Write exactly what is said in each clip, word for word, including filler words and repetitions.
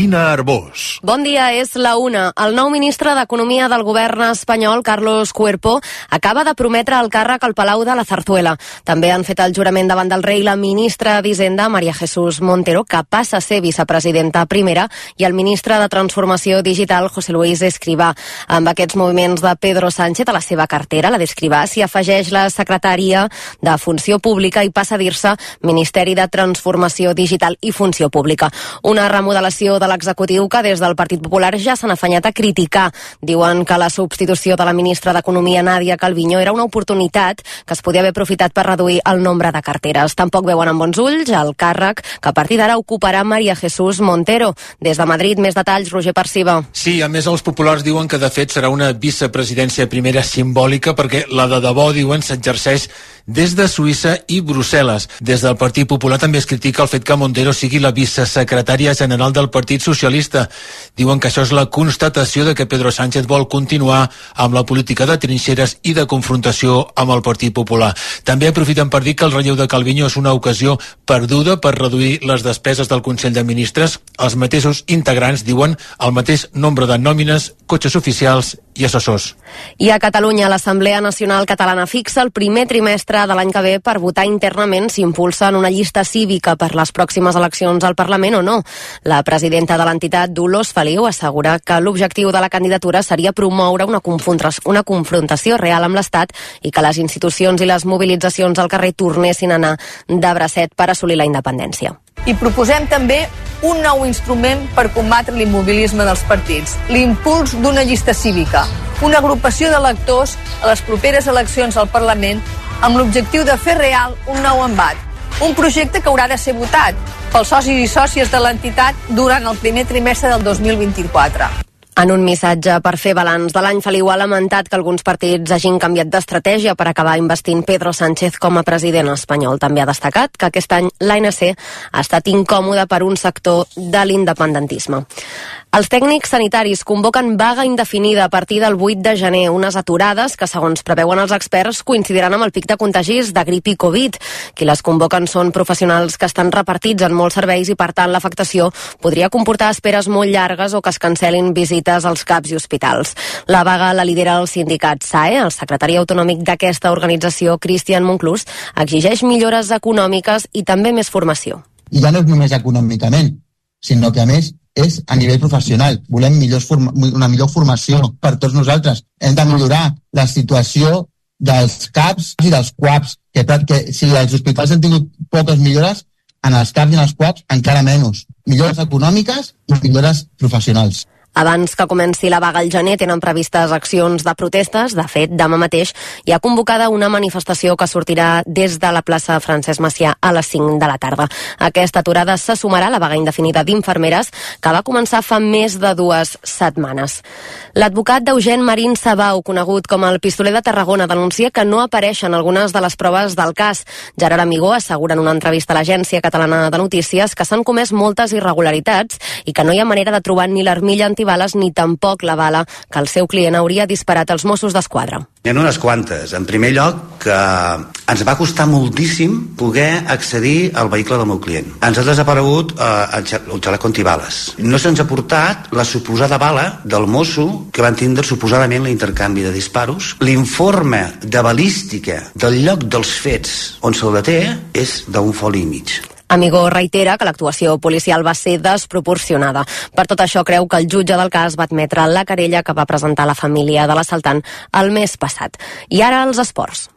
Carolina Arbós. Bon dia, és la una. El nou ministre d'Economia del govern espanyol, Carlos Cuerpo, acaba de prometre el càrrec al Palau de la Zarzuela. També han fet el jurament davant del rei la ministra d'Hisenda, María Jesús Montero, que passa a ser vicepresidenta primera, i el ministre de Transformació Digital, José Luis Escrivá. Amb aquests moviments de Pedro Sánchez a la seva cartera, la d'Escrivá, s'hi afegeix la secretaria de Funció Pública i passa a dir-se Ministeri de Transformació Digital i Funció Pública. Una remodelació de l'executiu que des del Partit Popular ja s'han afanyat a criticar. Diuen que la substitució de la ministra d'Economia, Nadia Calviño, era una oportunitat que es podia haver aprofitat per reduir el nombre de carteres. Tampoc veuen amb bons ulls el càrrec que a partir d'ara ocuparà María Jesús Montero. Des de Madrid, més detalls, Roger Perciba. Sí, a més els populars diuen que de fet serà una vicepresidència primera simbòlica perquè la de debò, diuen, s'exerceix des de Suïssa i Brussel·les. Des del Partit Popular també es critica el fet que Montero sigui la vicesecretària general del Partit Socialista. Diuen que això és la constatació de que Pedro Sánchez vol continuar amb la política de trinxeres i de confrontació amb el Partit Popular. També aprofiten per dir que el relleu de Calviño és una ocasió perduda per reduir les despeses del Consell de Ministres. Els mateixos integrants diuen el mateix nombre de nòmines, cotxes oficials i assessors. I a Catalunya, l'Assemblea Nacional Catalana fixa el primer trimestre de l'any que ve per votar internament si impulsen una llista cívica per les pròximes eleccions al Parlament o no. La presidenta de l'entitat, Dolors Feliu, assegura que l'objectiu de la candidatura seria promoure una, una confrontació real amb l'Estat i que les institucions i les mobilitzacions al carrer tornessin a anar de bracet per assolir la independència. I proposem també un nou instrument per combatre l'immobilisme dels partits, l'impuls d'una llista cívica, una agrupació d'electors a les properes eleccions al Parlament amb l'objectiu de fer real un nou embat, un projecte que haurà de ser votat pels socis i sòcies de l'entitat durant el primer trimestre del dos mil vint-i-quatre. En un missatge per fer balanç de l'any, Feliu ha lamentat que alguns partits hagin canviat d'estratègia per acabar investint Pedro Sánchez com a president espanyol. També ha destacat que aquest any l'A N C ha estat incòmode per un sector de l'independentisme. Els tècnics sanitaris convoquen vaga indefinida a partir del vuit de gener, unes aturades que, segons preveuen els experts, coincidiran amb el pic de contagis de grip i Covid. Qui les convoquen són professionals que estan repartits en molts serveis i, per tant, l'afectació podria comportar esperes molt llargues o que es cancel·lin visites als CAPs i hospitals. La vaga la lidera el sindicat S A E. El secretari autonòmic d'aquesta organització, Cristian Monclús, exigeix millores econòmiques i també més formació. I ja no és només econòmicament, sinó que, a més, és a nivell professional. Volem millors forma, una millor formació per tots nosaltres. Hem de millorar la situació dels CAPs i dels CUAPs, que, que si els hospitals han tingut poques millores, en els CAPs i en els CUAPs encara menys. Millores econòmiques i millores professionals. Abans que comenci la vaga al gener tenen previstes accions de protestes. De fet, demà mateix hi ha convocada una manifestació que sortirà des de la plaça Francesc Macià a les cinc de la tarda. Aquesta aturada se sumarà a la vaga indefinida d'infermeres que va començar fa més de dues setmanes. L'advocat d'Eugeni Marín Sabau, conegut com el pistoler de Tarragona, denuncia que no apareixen algunes de les proves del cas. Gerard Amigó assegura en una entrevista a l'Agència Catalana de Notícies que s'han comès moltes irregularitats i que no hi ha manera de trobar ni l'armilla antibales ni tampoc la bala que el seu client hauria disparat als Mossos d'Esquadra. Hi ha unes quantes. En primer lloc, que ens va costar moltíssim poder accedir al vehicle del meu client. Ens ha desaparegut eh, el xaleco antibales. No se'ns ha portat la suposada bala del mosso que van tindre suposadament l'intercanvi de disparos. L'informe de balística del lloc dels fets on se'l deté és d'un foli i mig. Amigó reitera que l'actuació policial va ser desproporcionada. Per tot això creu que el jutge del cas va admetre la querella que va presentar la família de l'assaltant el mes passat. I ara els esports.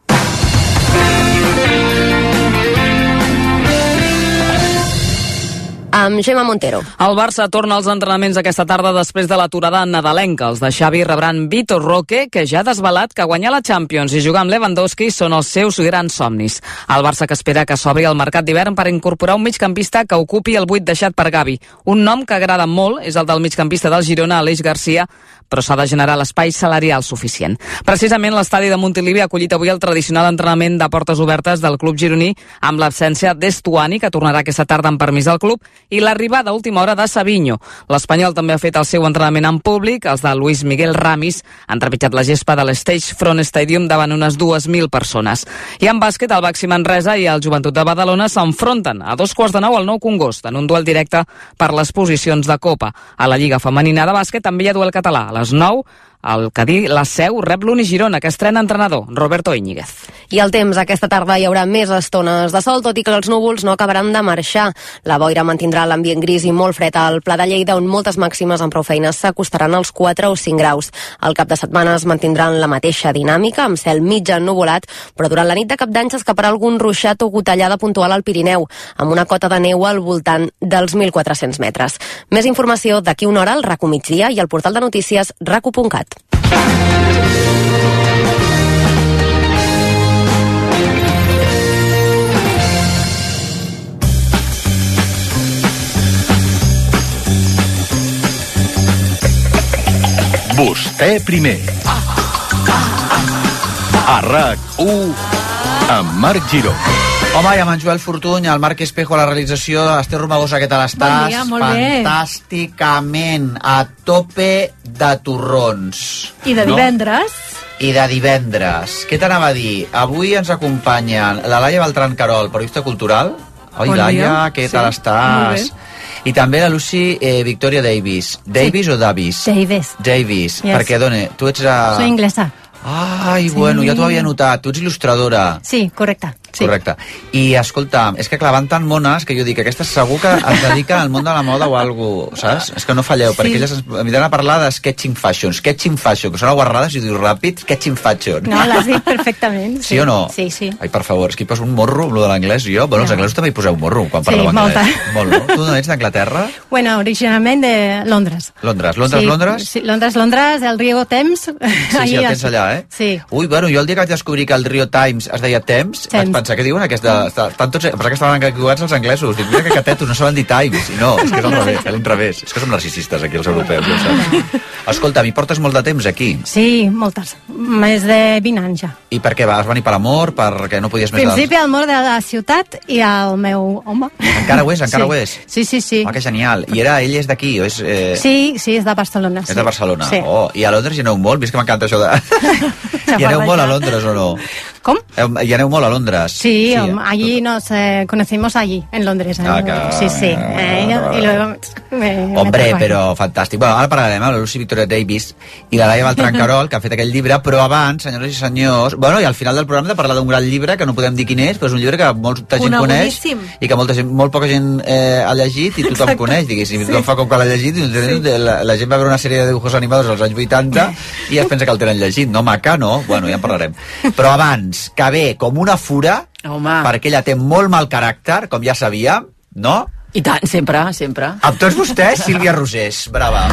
Amb Gemma Montero. El Barça torna als entrenaments aquesta tarda després de l'aturada nadalenca. Els de Xavi rebran Vitor Roque, que ja ha desvelat que guanyar la Champions i jugar amb Lewandowski són els seus grans somnis. El Barça que espera que s'obri el mercat d'hivern per incorporar un migcampista que ocupi el buit deixat per Gavi. Un nom que agrada molt és el del migcampista del Girona, Aleix Garcia, però s'ha de generar l'espai salarial suficient. Precisament l'estadi de Montilivi ha acollit avui el tradicional entrenament de portes obertes del club gironí amb l'absència d'Estuani, que tornarà aquesta tarda amb permís al club, i l'arribada a última hora de Savinho. L'Espanyol també ha fet el seu entrenament en públic. Els de Luis Miguel Ramis han trepitjat la gespa de l'Stage Front Stadium davant unes dues mil persones. I en bàsquet, el Baxi Manresa i el Joventut de Badalona s'enfronten a dos quarts de nou al Nou Congost en un duel directe per les posicions de Copa. A la Lliga Femenina de Bàsquet també hi ha duel català. A les nou, el Cadí, la Seu, rep l'Uni Girona, que estrena entrenador, Roberto Íñiguez. I el temps, aquesta tarda hi haurà més estones de sol, tot i que els núvols no acabaran de marxar. La boira mantindrà l'ambient gris i molt fred al Pla de Lleida, on moltes màximes amb prou feines s'acostaran als quatre o cinc graus. El cap de setmana es mantindran la mateixa dinàmica, amb cel mig ennuvolat, però durant la nit de Cap d'Any s'escaparà algun ruixat o gotellada puntual al Pirineu, amb una cota de neu al voltant dels mil quatre-cents metres. Més informació d'aquí una hora al RACU Migdia i al portal de notícies racu punt cat. Vostè primer. A RAC u amb Marc Giró. Home, i amb en Joel Fortuny, el Marc Espejo a la realització, Esther Romagosa, què tal estàs? Bon dia, molt bé. Fantàsticament, a tope de torrons. I de divendres? No? I de divendres. Què t'anava a dir? Avui ens acompanyen la Laia Beltrán Carol, periodista cultural. Oi, bon Laia, dia. Què tal sí. estàs? Molt bé. I també la Lucy eh, Victoria Davis. Davis sí. o Davis? Davis. Davis, yes. Perquè, dona, tu ets... A... Soy inglesa. Ai, sí. Bueno, ja t'ho havia notat. Tu ets il·lustradora. Sí, correcte. Sí. Correcte. I, escolta, és que clar, van tan mones que jo dic que aquesta segur que es dedica al món de la moda o alguna cosa, saps? És que no falleu, sí. perquè elles m'han a parlar de sketching fashion, sketching fashion, que són guarrades i dius ràpid, sketching fashion. No, l'has dit perfectament. Sí. sí o no? Sí, sí. Ai, per favor, és que hi poso un morro amb lo de l'anglès jo. Bueno, no. Els anglesos també hi poseu morro quan parleu sí, anglès. Molt, no? Tu d'on ets, d'Anglaterra? Bueno, originalment de Londres. Londres, Londres, sí, Londres? Sí, Londres, Londres, el riu Thames. Sí, sí, el tens allà, eh? Sí. Ui, bueno, jo el dia que vaig descobrir que el riu Thames es deia Thames, vaig pensar, què diuen aquesta... Estan tots, per que estaven equivocats els anglesos. Dic, mira que catetos, no saben dir Times. I no, és que és al revés, és l'inrevés. És que som narcisistes aquí, els europeus. Ja escolta, mi portes molt de temps aquí? Sí, moltes. Més de vint anys ja. I per què? Vas venir per amor? Perquè no podies més... Principi al món de la ciutat i al meu home. Encara ho és? Encara sí. ho és? Sí, sí, sí. Oh, que genial. I era, ell és d'aquí? O és, eh... Sí, sí, és de Barcelona. És sí. de Barcelona. Sí. Oh, i a Londres hi aneu molt? Vist que m'encanta això de... Hi aneu molt a Londres o no? ¿Cómo? ¿Y aneu molt a Londres? Sí, sí um, allí nos eh, conocimos allí, en Londres. ¿eh? Ah, que... Sí, sí. Eh, y luego, eh, Hombre, però fantàstic. Bueno, ara parlarem amb la Lucy Victoria Davis i la Laia Beltrán Carol, que ha fet aquell llibre, però abans, senyores i senyors... Bueno, i al final del programa de parlar d'un gran llibre, que no podem dir quin és, però és un llibre que molta gent coneix i que molta gent, molt poca gent eh, ha llegit i tothom Exacte. coneix, diguéssim. Sí. Tothom fa com que l'ha llegit i sí. la, la gent va veure una sèrie de dibujos animados als anys vuitanta i es pensa que el tenen llegit. No, maca, no? Bueno, ja en parlarem. Però abans, que ve com una fura, Home. perquè ella té molt mal caràcter, com ja sabíem, no? I tant, sempre, sempre. Amb tots vostès, Sílvia Rosés. Brava.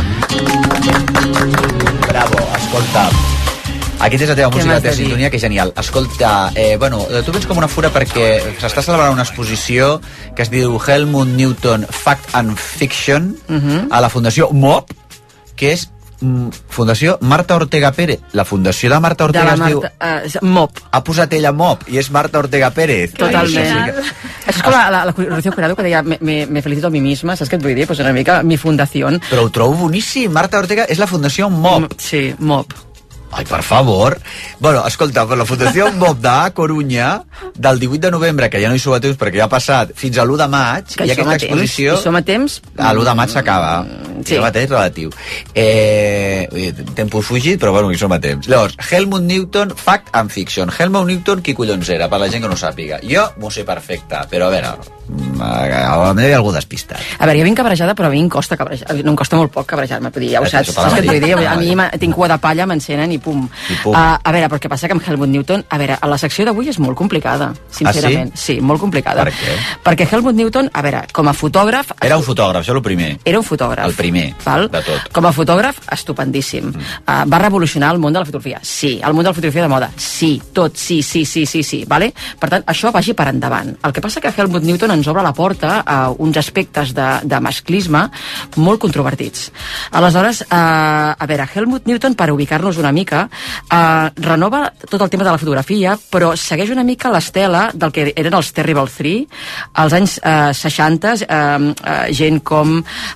Bravo, escolta. Aquí tens la teva música, la teva sintonia, que és genial. Escolta, eh, bueno, tu vens com una fura perquè s'està celebrant una exposició que es diu Helmut Newton Fact and Fiction uh-huh. a la Fundació M O P, que és Fundació Marta Ortega Pérez. La fundació de Marta Ortega de la es diu... Uh, M O P. Ha posat ella M O P i és Marta Ortega Pérez. Totalment. Això és com la, la, la Rocío Jurado que deia me, me, me felicito a mi misma, saps què et vull dir? Pues una mica mi fundació. Però ho trobo boníssim. Marta Ortega és la Fundació M O P. Sí, M O P. Ai, per favor. Bueno, escolta, per la Fundació M O P de Corunya, del divuit de novembre, que ja no hi sou a temps perquè ja ha passat, fins a l'u de maig, que hi ha aquesta exposició... I som a temps? A l'u de maig s'acaba. Mm, sí. I mateix relatiu. Eh, tempo fugit, però bueno, hi som a temps. Llavors, Helmut Newton, Fact and Fiction. Helmut Newton, qui collons era, per la gent que no sàpiga. Jo m'ho sé perfecte, però a veure, a la meva hi ha algú despistat. A veure, jo vinc cabrejar, però a mi em costa cabrejar. No em costa molt poc cabrejar-me, ja ho saps. Saps què et vull dir? A mi tinc cua de palla, m'encenen i pum. I pum. Uh, a veure, però què passa que amb Helmut Newton, a veure, la secció d'avui és molt complicada, sincerament. Ah, sí? Sí, molt complicada. Per què? Perquè Helmut Newton, a veure, com a fotògraf... Era un fotògraf, això és el primer. Era un fotògraf. El primer, val? de tot. Com a fotògraf, estupendíssim. Mm. Uh, va revolucionar el món de la fotografia. Sí. El món de la fotografia de moda. Sí. Tot, sí, sí, sí, sí, sí. Vale? Per tant, això vagi per endavant. El que passa que Helmut Newton ens obre la porta a uns aspectes de, de masclisme molt controvertits. Aleshores, uh, a veure, Helmut Newton, per ubicar-nos una mica, uh, renova tot el tema de la fotografia, però segueix una mica l'estela del que eren els Terrible Three, als anys uh, seixanta, uh, uh, gent com,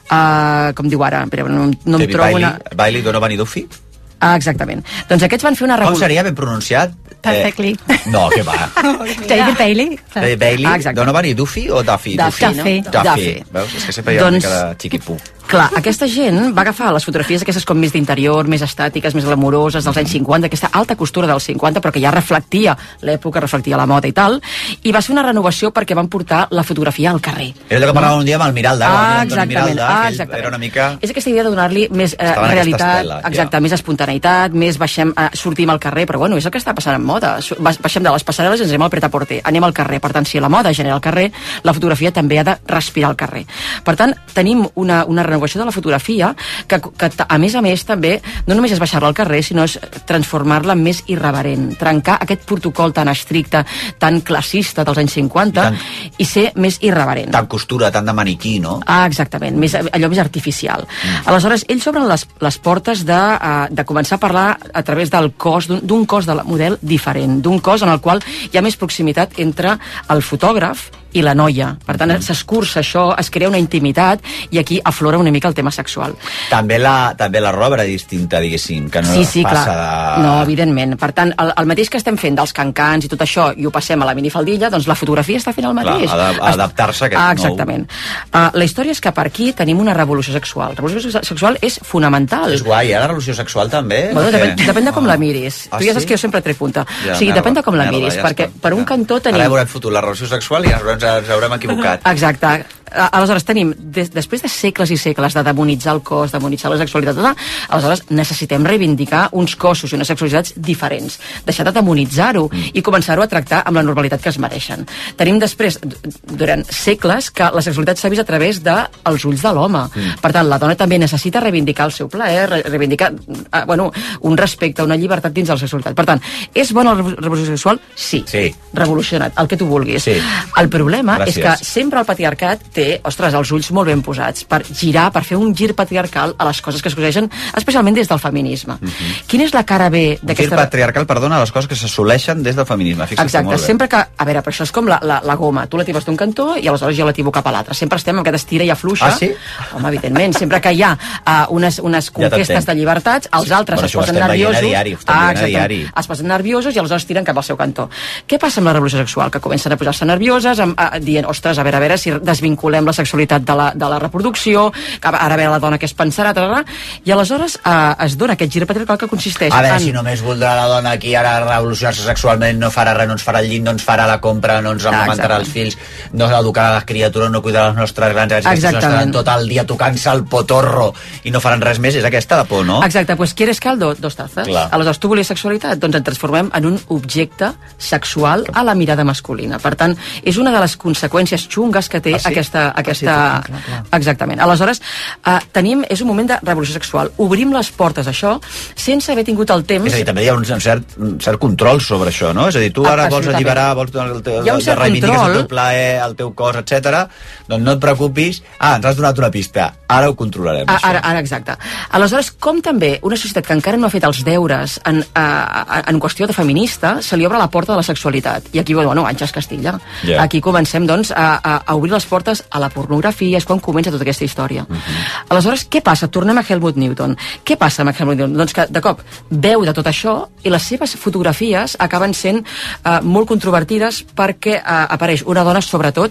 uh, com diu ara, però no, no em trobo Bailey, una... Bailey, Donovan i Duffy? Ah, exactament. Doncs aquests van fer una Com revolució... seria ben pronunciat? Perfectly. Eh, no, què va? David Bailey. David Bailey, Ah, exacte. Donovan i Duffy o Duffy? Duffy, Duffy. no? Duffy. Veus? És que sempre hi ha Doncs- una mica de xiquipú. Clar, aquesta gent va agafar les fotografies aquestes com més d'interior, més estàtiques, més glamuroses dels anys cinquanta, aquesta alta costura dels cinquanta, però que ja reflectia l'època, reflectia la moda i tal, i va ser una renovació perquè van portar la fotografia al carrer. Era allò que parlàvem un dia amb el Miralda, Ah, amb el exactament, Miralda, ah, que ell exactament. era una mica... És aquesta idea de donar-li més eh, Estava en aquesta realitat, estela, ja. exacte, més espontaneïtat, més baixem, eh, sortim al carrer, però bueno, és el que està passant en moda. Su- bas- Baixem de les passarel·les i ens anem al pret-a-porter, anem al carrer. Per tant, si la moda genera al carrer, la fotografia també ha de respirar al carrer. Per tant, tenim una, una renovació de la fotografia que, que a més a més també no només és baixar-la al carrer, sinó és transformar-la en més irreverent, trencar aquest protocol tan estricte, tan classista dels anys cinquanta I, tant, i ser més irreverent. Tant costura, tant de maniquí, no? Ah, exactament, més, allò més artificial. Mm. Aleshores, ells obren les, les portes de, uh, de començar a parlar a través del cos, d'un cos de model diferent, d'un cos en el qual hi ha més proximitat entre el fotògraf i la noia. Per tant, s'escurça això, es crea una intimitat i aquí aflora una mica el tema sexual. També la, també la roba era distinta, diguéssim, que no sí, sí, passa clar. de... No, evidentment. Per tant, el, el mateix que estem fent dels cancans i tot això i ho passem a la minifaldilla, doncs la fotografia està fent el mateix. Clar, ha d'adaptar-se a aquest ah, nou... exactament. Uh, la història és que per aquí tenim una revolució sexual. La revolució sexual és fonamental. És guai, eh, la revolució sexual també? Bueno, depèn, depèn de com ah. la miris. Ah, tu ja saps sí? que jo sempre trec punta. Ja, o sigui, merda, depèn de com la merda, miris, ja perquè està. per un cantó tenim... Ara haurem fotut la revolució sexual i ens, ens haurem equivocat. Exacte. Aleshores tenim, des, després de segles i segles de demonitzar el cos, demonitzar la sexualitat, tota, aleshores necessitem reivindicar uns cossos i unes sexualitats diferents, deixar de demonitzar-ho mm. i començar-ho a tractar amb la normalitat que es mereixen. Tenim després, durant segles, que la sexualitat s'ha vist a través dels ulls de l'home. Mm. Per tant, la dona també necessita reivindicar el seu plaer, reivindicar eh, bueno, un respecte, una llibertat dins de la sexualitat. Per tant, és bona la revolució sexual? Sí. sí. Revolucionat, el que tu vulguis. Sí. El problema Gràcies. és que sempre el patriarcat té, ostres, els ulls molt ben posats per girar, per fer un gir patriarcal a les coses que es coneixen, especialment des del feminisme. Uh -huh. Quina és la cara B d'aquesta... Un gir patriarcal, perdona, les coses que s'assoleixen des del feminisme. Fixa't. Exacte, molt bé. sempre que... A veure, però això és com la, la, la goma. Tu la tibes d'un cantó i aleshores jo la tibo cap a l'altre. Sempre estem amb aquest estira i afluixa. Ah, sí? Home, evidentment. Sempre que hi ha uh, unes, unes conquestes de llibertats, els altres bueno, es posen nerviosos. nerviosos. A diari, ah, a diari. Es posen nerviosos i aleshores tiren cap al seu cantó. Què passa amb la revolució sexual? Que comencen a posar-se nervioses, amb, uh, dient, ostres, a veure, a veure si desvinculem la sexualitat de la, de la reproducció, que ara a veure la dona que es pensarà, tal, i aleshores eh, es dona aquest gir patriarcal que consisteix a veure, en... si només voldrà la dona aquí ara revolucionar-se sexualment, no farà res, no ens farà el llit, no ens farà la compra, no ens amamantarà els fills, no educarà les criatures, no cuidarà els nostres grans, que estaran tot el dia tocant-se el potorro i no faran res més, és aquesta la por, no? Exacte, pues ¿quieres caldo? Dos tazas. Clar. Aleshores, tu volies sexualitat? Doncs ens transformem en un objecte sexual a la mirada masculina. Per tant, és una de les conseqüències xungues que té ah, sí? aquesta... aquesta... Ah, sí, clar, clar. Exactament. Aleshores, eh, tenim, és un moment de revolució sexual. Obrim les portes a això sense haver tingut el temps... És a dir, també hi ha un cert, un cert control sobre això, no? És a dir, tu ara vols alliberar, vols el teu, de reivindicar el teu plaer, el teu cos, etcètera. Doncs no et preocupis. Ah, ens has donat una pista. Ara ho controlarem, ah, això. Ara, ara, exacte. Aleshores, com també una societat que encara no ha fet els deures en, eh, en qüestió de feminista, se li obre la porta de la sexualitat. I aquí, bueno, Àngels Castilla. Yeah. Aquí comencem, doncs, a, a, a obrir les portes a la pornografia, és quan comença tota aquesta història. Uh -huh. Aleshores, què passa? Tornem a Helmut Newton. Què passa amb Helmut Newton? Doncs que, de cop, veu de tot això i les seves fotografies acaben sent eh, molt controvertides perquè eh, apareix una dona, sobretot,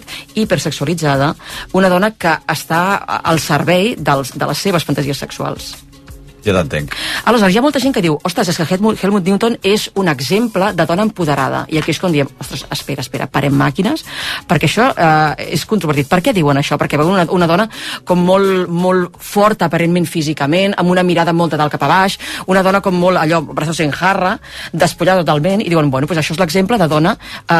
hipersexualitzada, una dona que està al servei dels, de les seves fantasies sexuals. Jo t'entenc. Aleshores, hi ha molta gent que diu, ostres, és que Helmut, Helmut Newton és un exemple de dona empoderada. I aquí és quan diem, ostres, espera, espera, parem màquines, perquè això eh, és controvertit. Per què diuen això? Perquè veuen una, una dona com molt, molt forta, aparentment físicament, amb una mirada molt de dalt cap a baix, una dona com molt, allò, braços en jarra, despullada totalment, i diuen, bueno, pues això és l'exemple de dona,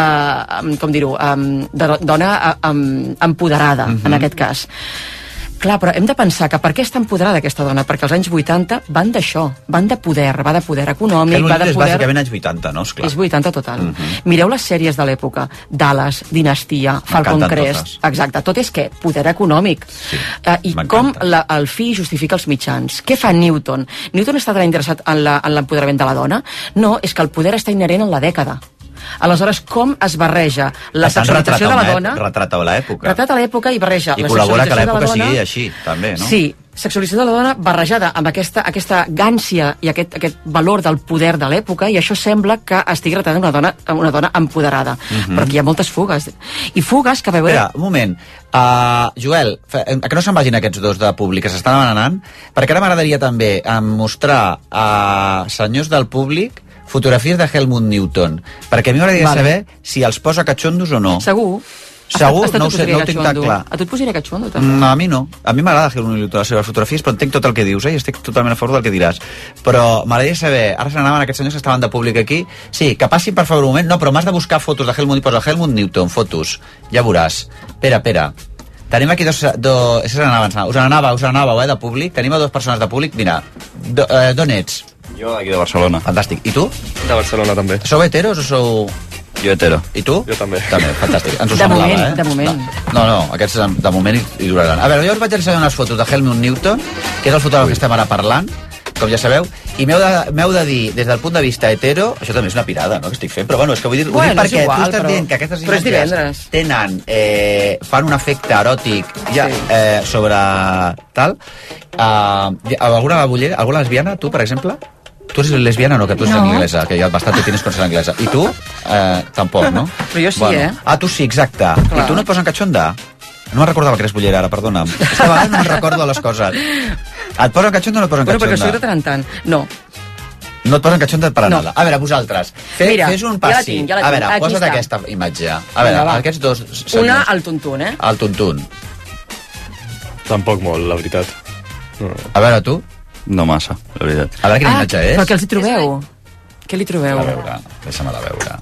eh, com dir-ho, eh, de dona eh, empoderada, mm-hmm. en aquest cas. Clar, però hem de pensar que per què està empoderada aquesta dona? Perquè els anys vuitanta van d'això, van de poder, va de poder econòmic, va de poder... És bàsicament anys vuitanta, no? Esclar. És vuitanta total. Uh-huh. Mireu les sèries de l'època, Dallas, Dinastia, Falcon Crest... Exacte, tot és què? Poder econòmic. Sí, uh, I com la, el fi justifica els mitjans. Què fa Newton? Newton està interessat en l'empoderament de la dona? No, és que el poder està inherent en la dècada. Aleshores, com es barreja la sexualització de la dona... Retrata l'època. Retrata l'època i barreja I la col·labora que l'època dona, sigui així, també, no? Sí, sexualització de la dona barrejada amb aquesta, aquesta gància i aquest, aquest valor del poder de l'època, i això sembla que estigui retratant una dona, una dona empoderada. Uh-huh. Però aquí hi ha moltes fugues. I fugues que veure... Espera, un moment. Uh, Joel, que no se'n vagin aquests dos de públic, que s'estan demanant, perquè ara m'agradaria també mostrar a senyors del públic fotografies de Helmut Newton, perquè a mi m'agradaria vale. saber si els posa catxondos o no. Segur. Segur? No ho sé, no ho tinc tan clar. A tu et posaria catxondo, també? No, a mi no. A mi m'agrada Helmut Newton, les seves fotografies, però entenc tot el que dius, eh? I estic totalment a favor del que diràs. Però m'agradaria saber, ara se n'anaven aquests senyors que estaven de públic aquí, sí, que passin per favor un moment, no, però m'has de buscar fotos de Helmut, i posa Helmut Newton, fotos, ja veuràs. Espera, espera. Tenim aquí dos... dos us n'anava, us n'anava, eh, de públic. Tenim a dues persones de públic. Mira, do, eh, d'on ets? Jo, aquí de Barcelona. Fantàstic. I tu? De Barcelona, també. Sou heteros o sou... Jo hetero. I tu? Jo també. També, fantàstic. Ens ho de semblava, moment, eh? De moment, No, no, aquests de moment hi duraran. A veure, jo us vaig ensenyar unes fotos de Helmut Newton, que és el fotògraf que estem ara parlant, com ja sabeu, i m'heu de, m'heu de dir, des del punt de vista hetero, això també és una pirada, no?, que estic fent, però bueno, és que vull dir, bueno, ho dic perquè igual, tu estàs però... dient que aquestes però imatges tenen, eh, fan un efecte eròtic ja, sí. eh, sobre tal. Uh, alguna bullera, alguna lesbiana, tu, per exemple? Tu eres lesbiana o no? Que tu ets no. anglesa, que ja bastante tienes con ser anglesa. I tu? Eh, tampoc, no? Però jo sí, bueno. eh? Ah, tu sí, exacte. Clar. I tu no et posen catxonda? No me'n recordava que eres bullera, ara, perdona'm. És que a vegades no me'n recordo les coses. Et posen catxonda o no et posen bueno, catxonda? Però perquè soc de tant en tant. No. No et posen catxonda per no. nada. A veure, vosaltres, fe, Mira, fes un passi. Ja la tinc, ja la tinc. A veure, aquí posa't està. aquesta imatge. A veure, Vinga, aquests dos senyors. Una al tuntun, eh? Al tuntun. Tampoc molt, la veritat. No. A veure, tu? No massa, la veritat. A veure quina ah, imatge és. Però què els hi trobeu? Què li trobeu? A veure, deixa'm-la veure.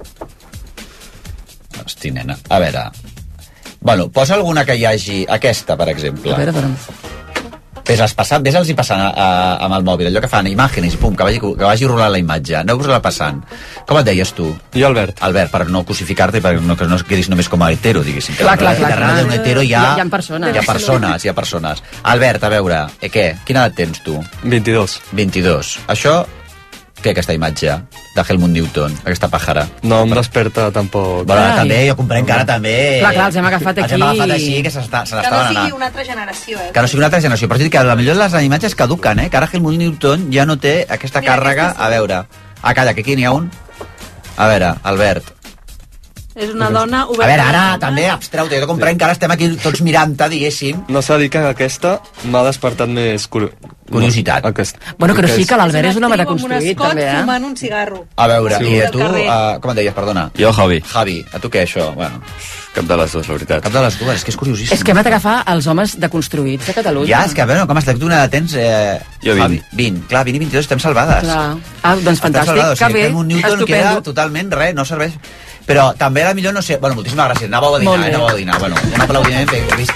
Hosti, nena. A veure... Bueno, posa alguna que hi hagi... Aquesta, per exemple. A veure, però... Ves-els passant, ves-els hi passant a, a, amb el mòbil, allò que fan imàgenes, pum, que vagi, que vagi rolant la imatge. Aneu-vos-la passant. Com et deies tu? Jo, Albert. Albert, per no cosificar-te, per no, que no quedis només com a hetero, diguéssim. Clar, clar, clar. Darrere d'un hetero hi ha... Hi ha persones. Hi ha persones, hi ha persones. Albert, a veure, eh, què? Quina edat tens tu? vint-i-dos. vint-i-dos. Això... Què, aquesta imatge de Helmut Newton, aquesta pàjara? No em desperta tampoc. Bueno, també, jo comprenc que ara també... Clar, clar, els hem agafat aquí... Els hem agafat així, que se n'estaven anant. Que no sigui una altra generació, eh? Que no sigui una altra generació. Però dic que potser les imatges caduquen, eh? Que ara Helmut Newton ja no té aquesta Mira, càrrega... Aquesta sí. A veure... Ah, calla, que aquí n'hi ha un... A veure, Albert... És una dona oberta. A veure, ara també abstreu-te, jo comprenc que ara estem aquí tots mirant-te, diguéssim. No s'ha dit que aquesta m'ha despertat més curi... curiositat. Aquest. Bueno, que no sí que l'Albert és un home deconstruït, també, eh? Fumant un cigarro. A veure, sí. i tu, uh, com et deies, perdona? Jo, Javi. Javi, a tu què, això? Bueno... Cap de les dues, la veritat. Cap de les dues, és que és curiosíssim. És que hem d'agafar els homes deconstruïts de Catalunya. Ja, és que, bueno, com estàs tu una de tens... Eh... Jo vint. vint. Clar, vint i vint-i-dos estem salvades. Clar. Ah, doncs fantàstic, que bé, un Newton estupendo. queda totalment res, no serveix... Però també a la millor, no sé... Bueno, moltíssimes gràcies, anàveu a dinar, eh, anàveu a dinar. Bueno, un aplaudiment, he vist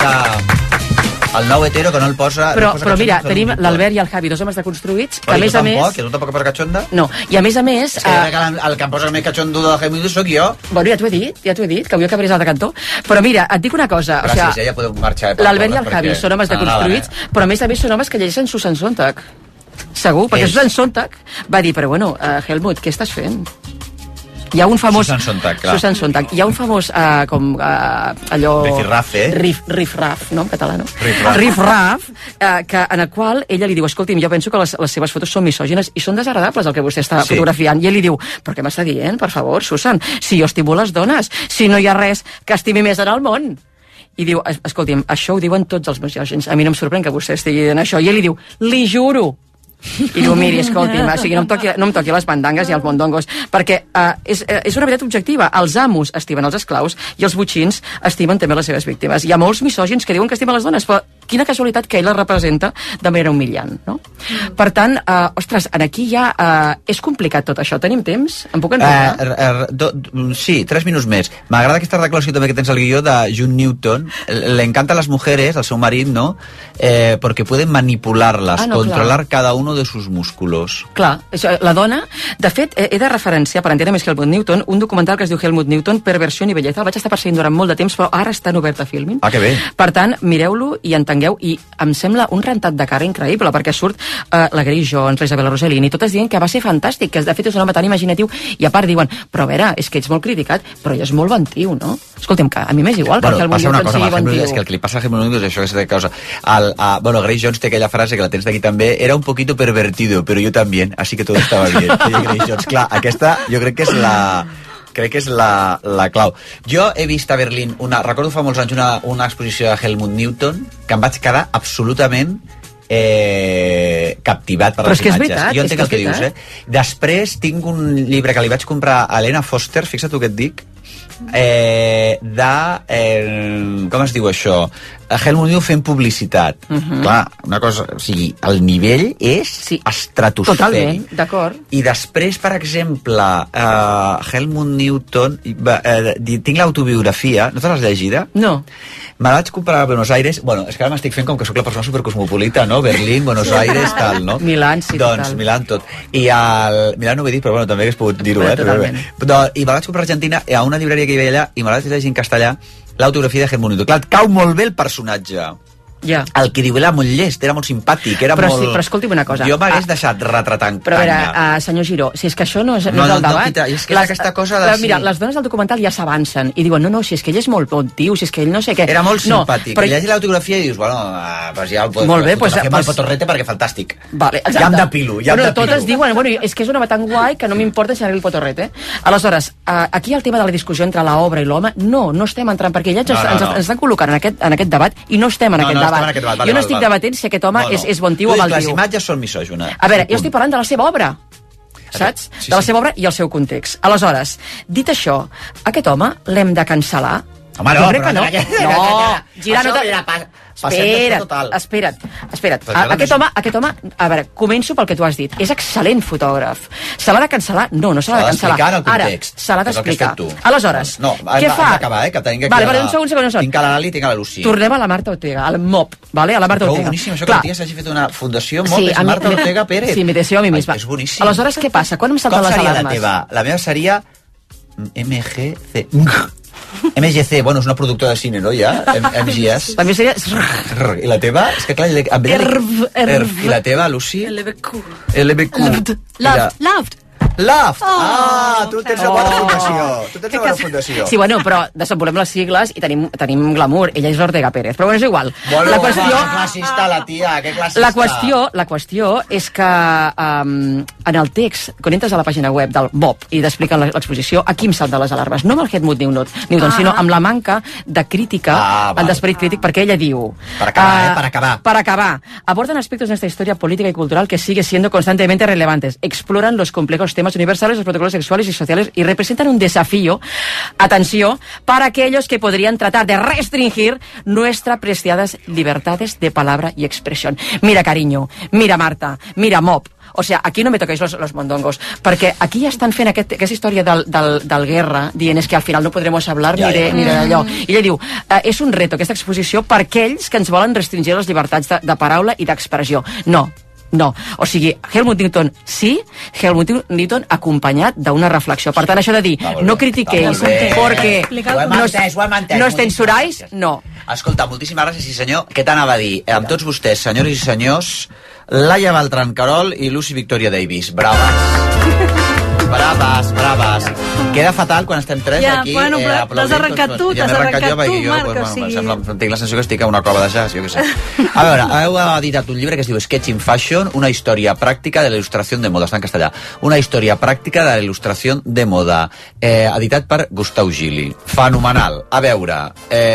el nou hetero que no el posa... Però, no posa però mira, tenim Newton. l'Albert i el Javi, dos homes deconstruïts, que Oi, a més a més... Tampoc, que tu tampoc posa catxonda? No, i a més a més... És que uh... el, el que em posa més catxondo de Helmut soc jo. Bueno, ja t'ho he dit, ja t'ho he dit, que avui acabaré l'altre cantó. Però mira, et dic una cosa... Gràcies, o sigui, ja, ja podeu marxar. L'Albert i el Javi perquè... són homes deconstruïts, no, no, però a més a més són homes que llegeixen Susan Sontag. Segur, perquè Susan Sontag va dir, però bueno, uh, Helmut, què estàs fent? Hi ha un famós... Susan Sontag, clar. Susan Sontag. Hi ha un famós, uh, com uh, allò... Rifirraf, eh? Rif, rifraf, no? En català, no? Rifraf. Rifraf, uh, que, en el qual ella li diu, escolti'm, jo penso que les, les seves fotos són misògines i són desagradables el que vostè està sí. fotografiant. I ell li diu, però què m'està dient, per favor, Susan? Si jo estimo les dones, si no hi ha res que estimi més en el món. I diu, escolti'm, això ho diuen tots els misògins. A mi no em sorprèn que vostè estigui dient això. I ell li diu, li juro I diu, miri, escolti'm, o sigui, no em toqui, no em toqui les bandangues i els mondongos, perquè uh, és, uh, és una veritat objectiva. Els amos estimen els esclaus i els botxins estimen també les seves víctimes. Hi ha molts misògins que diuen que estimen les dones, però quina casualitat que ell les representa de manera humiliant, no? Mm. Per tant, uh, ostres, aquí ja uh, és complicat tot això. Tenim temps? Em puc enrolar? Uh, uh, do, sí, tres minuts més. M'agrada aquesta declaració també que tens al guió de John Newton. Le encanta a las mujeres, al seu marit, ¿no? Eh, porque pueden manipularlas, ah, no, controlar clar. cada uno de sus músculos. Clar, això, la dona... De fet, he de referenciar, per entendre més Helmut Newton, un documental que es diu Helmut Newton, Perversió i bellesa. El vaig estar perseguint durant molt de temps, però ara està en obert a Filmin. Ah, que bé. Per tant, mireu-lo i entengueu, i em sembla un rentat de cara increïble, perquè surt uh, la Grace Jones, la Isabella Rossellini, totes dient que va ser fantàstic, que de fet és un home tan imaginatiu, i a part diuen, però a veure, és que ets molt criticat, però ella és molt ventiu, no? Escolta'm, que a mi m'és igual bueno, que el Helmut Newton sigui ventiu. És que el que li passa a Helmut Newton és això que se causa. El, uh, bueno, Grace Jones té aquella frase que la tens d'aquí també, era un poquito pervertido, però jo també, así que todo estaba bien. Grace Jones. Clar, aquesta jo crec que és la... crec que és la, la clau. Jo he vist a Berlín, una, recordo fa molts anys una, una exposició de Helmut Newton que em vaig quedar absolutament eh, captivat per però les imatges. Veritat, jo entenc el que dius, eh? Després tinc un llibre que li vaig comprar a Helena Foster, fixa't tu què et dic, eh, de... Eh, com es diu això? Helmut Newton fent publicitat. Uh -huh. Clar, una cosa... O sigui, el nivell és sí. estratosfèric. Totalment, d'acord. I després, per exemple, uh, Helmut Newton... Uh, tinc l'autobiografia, no te l'has llegida? No. Me la vaig comprar a Buenos Aires. Bueno, és que ara m'estic fent com que sóc la persona supercosmopolita, no? Berlín, Buenos Aires, tal, no? Milán, sí, doncs, total. Milán tot. I el... Milán no ho he dit, però bueno, també hagués pogut dir-ho, eh? Totalment. Però, I me la vaig comprar a Argentina, a una llibreria que hi havia allà, i me la vaig llegir en castellà, l'autobiografia de Helmut Newton. Clar, et cau molt bé el personatge. Ja. El que diu era molt llest, era molt simpàtic, era però molt... Sí, però escolti'm una cosa. Jo m'hagués ah, deixat retratant però a veure, uh, senyor Giró, si és que això no és, no, no és el no, debat... No, és que les, és aquesta cosa de... La, mira, les dones del documental ja s'avancen i diuen, no, no, si és que ell és molt bon tio, si és que ell no sé què... Era molt no, simpàtic. Però... Llegis l'autografia i dius, bueno, uh, pues ja... Pues, molt bé, pues... Fotografiem pues... el potorrete perquè fantàstic. Vale, exacte. Ja em depilo, ja em bueno, depilo. Totes diuen, bueno, és que és un home tan guai que no m'importa ensenyar el potorrete. Aleshores, uh, aquí el tema de la discussió entre l'obra i l'home, no, no estem entrant, perquè ja ens, no, no, ens, no. ens estan col·locant en aquest, en aquest debat i no estem en, no, aquest, no debat. estem en aquest debat. Vale, jo no vale, estic vale. debatent si aquest home no, no. és, és bon tio o mal tio. Les imatges són misògines. A veure, jo estic parlant de la seva obra, saps? Sí, de la seva obra i el seu context. Aleshores, dit això, aquest home l'hem de cancel·lar? Home, no, jo crec que no. no, no, Girano... Espera't, total. espera't, espera't. A, aquest, home, aquest home, a veure, començo pel que tu has dit. És excel·lent fotògraf. Se l'ha de cancel·lar? No, no se l'ha de cancel·lar. Ara, se l'ha d'explicar. Aleshores, no, què fa? Acabar, eh, que tenim que vale, vale, un segon, un segon, un segon. Tinc a la Lali i tinc a la Lucy. Tornem a la Marta Ortega, al M O P, vale? A la Marta Ortega. Però boníssim, això que la tia s'hagi fet una fundació M O P, sí, és Marta Ortega Pérez. Sí, m'imitació a mi misma. És boníssim. Aleshores, què passa? Quan em salten les alarmes? Com seria la teva? La meva seria M G C. M G C, bueno, és una productora de cine, no, ja? M G S. La meva seria... I la teva? És que clar... Erv, erv. I la teva, Lucy? L B Q. L B Q. Loved. Loved. Loved. Love! Oh, ah, tu tens una bona fundació. Tu tens una bona fundació. Sí, bueno, però desenvolupem les sigles i tenim, tenim glamour. Ella és l'Ortega Pérez, però bueno, és igual. Bueno, la qüestió... Que classista, la tia, que classista. La qüestió, la qüestió és que um, en el text, quan entres a la pàgina web del M O P i t'expliquen l'exposició, aquí em salten les alarmes. No amb el Helmut Newton, Newton ah. sinó amb la manca de crítica, ah, vale. d'esperit crític, perquè ella diu... Per acabar, uh, eh? Per acabar. Per acabar. Abordan aspectos de esta historia política y cultural que sigue siendo constantemente relevantes. Exploran los complejos temas universales, los protocolos sexuales y sociales y representan un desafío, atención, para aquellos que podrían tratar de restringir nuestras preciadas libertades de palabra y expresión. Mira, cariño, mira, Marta, mira, M O P. O sea, aquí no me toquéis los, los mondongos, perquè aquí ja estan fent aquest, aquesta història del, del, del guerra, dient és que al final no podremos hablar ja, ni, de, ja. ni d'allò. I ella diu, eh, és un reto aquesta exposició per aquells que ens volen restringir les llibertats de, de paraula i d'expressió. No, no. O sigui, Helmut Newton sí, Helmut Newton acompanyat d'una reflexió. Per tant, això de dir, no critiquéis perquè no, no es censuráis, no. Escolta, moltíssimes gràcies, sí senyor. Què t'anava a dir? Amb tots vostès, senyores i senyors, Laia Beltrán Carol i Lucy Victoria Davis. Braves. Braves, braves. Queda fatal quan estem tres ja, aquí. Bueno, eh, t'has arrencat tu, t'has arrencat tu, Marc. Pues, bueno, sí. sembla, tinc la sensació que estic a una cova de jazz, jo què sé. A veure, heu editat un llibre que es diu Sketching Fashion, una història pràctica de la il·lustració de moda. Està en castellà. Una història pràctica de la il·lustració de moda. Eh, editat per Gustau Gili. Fenomenal. A veure,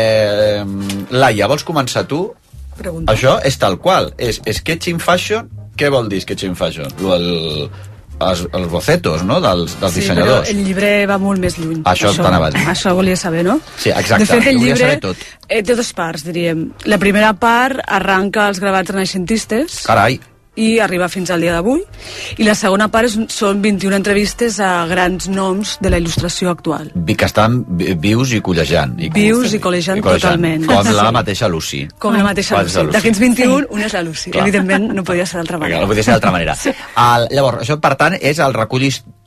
eh, Laia, vols començar tu? Pregunta. Això és tal qual. És Sketching Fashion Què vol dir Sketching Fashion? El, els, els bocetos, no?, dels, dels sí, dissenyadors. Sí, però el llibre va molt més lluny. Això, això t'anava a dir. Això volia saber, no? Sí, exacte. De fet, el volia llibre saber tot. té dues parts, diríem. La primera part arranca els gravats renaixentistes. Carai. I arriba fins al dia d'avui. I la segona part és, són vint-i-una entrevistes a grans noms de la il·lustració actual. Que estan vius i collejant. I vius i col·lejant, i col·lejant totalment. Com la mateixa Lucy. Com la mateixa Lucy. D'aquests vint-i-un, una és la Lucy. Clar. Evidentment, no podia ser d'altra manera. No podia ser d'altra manera. Sí. El, llavors, això, per tant, és el recull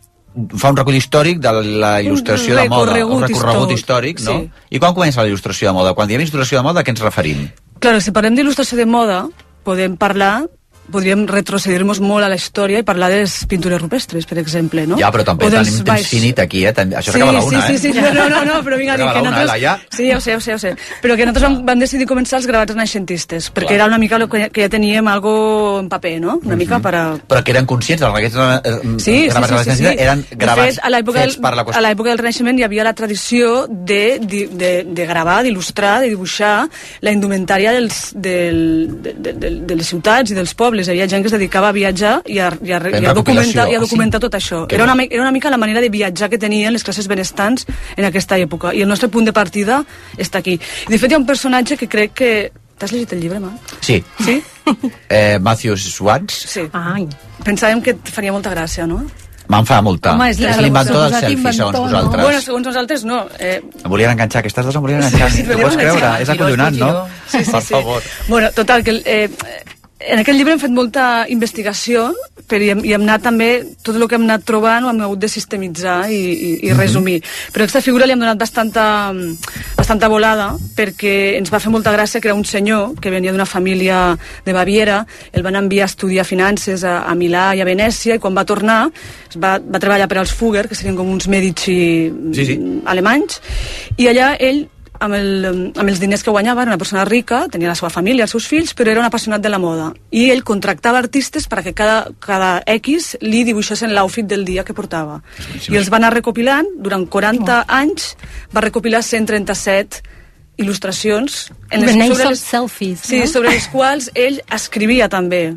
fa un recull històric de la il·lustració de moda, un recorregut històric, no? Sí. I quan comença la il·lustració de moda? Quan diem il·lustració de moda, a què ens referim? Claro, si parlem d'il·lustració de moda, podem parlar podríem retrocedir-nos molt a la història i parlar de les pintures rupestres, per exemple, no? Ja, però també tenim temps baix... finit aquí, eh? Això s'acaba sí, a la una, sí, sí, sí, eh? Sí, no, no, no, però vinga, dic que nosaltres... Una, ja? Sí, ja ho sé, ja ho sé, ja ho sé. Però que nosaltres vam, vam decidir començar els gravats renaixentistes, perquè Clar. Era una mica que, que ja teníem algo en paper, no? Una mica per a... Però que eren conscients, els aquests sí, gravats sí, sí, sí, sí. eren gravats de fet, fets per la qüestió. A l'època del Renaixement hi havia la tradició de, de, de, de gravar, d'il·lustrar, de dibuixar la indumentària dels, del, de, de, de, de les ciutats i dels pobles. Hi havia gent que es dedicava a viatjar i a, i a, i a documentar, i a documentar tot això. Era una, era una mica la manera de viatjar que tenien les classes benestants en aquesta època. I el nostre punt de partida està aquí. I de fet hi ha un personatge que crec que... T'has llegit el llibre, Marc? Sí. Sí? eh, Matthew Swans. Sí. Ai. Pensàvem que et faria molta gràcia, no? Me'n fa molta. Home, és l'inventor del selfie, segons vosaltres. No? Bueno, segons nosaltres no. Eh... Em volien enganxar, aquestes dues em volien enganxar. Sí, sí, pots creure? És acollonant, no? Sí, sí, per sí. favor. Bueno, total, que... Eh, en aquest llibre hem fet molta investigació, però hi hem, hi hem anat també, tot el que hem anat trobant ho hem hagut de sistemitzar i, i, i resumir. Mm-hmm. Però a aquesta figura li hem donat bastanta, bastanta volada, perquè ens va fer molta gràcia que era un senyor que venia d'una família de Baviera, el van enviar a estudiar finances a, a Milà i a Venècia, i quan va tornar va, va treballar per als Fugger, que serien com uns Medici sí, sí. alemanys, i allà ell amb, el, amb els diners que guanyava, era una persona rica, tenia la seva família, els seus fills, però era un apassionat de la moda. I ell contractava artistes perquè cada, cada X li dibuixessin l'outfit del dia que portava. I els va anar recopilant, durant quaranta oh. anys, va recopilar cent trenta-set il·lustracions en les, sobre les, selfies, sí, no? sobre les quals ell escrivia també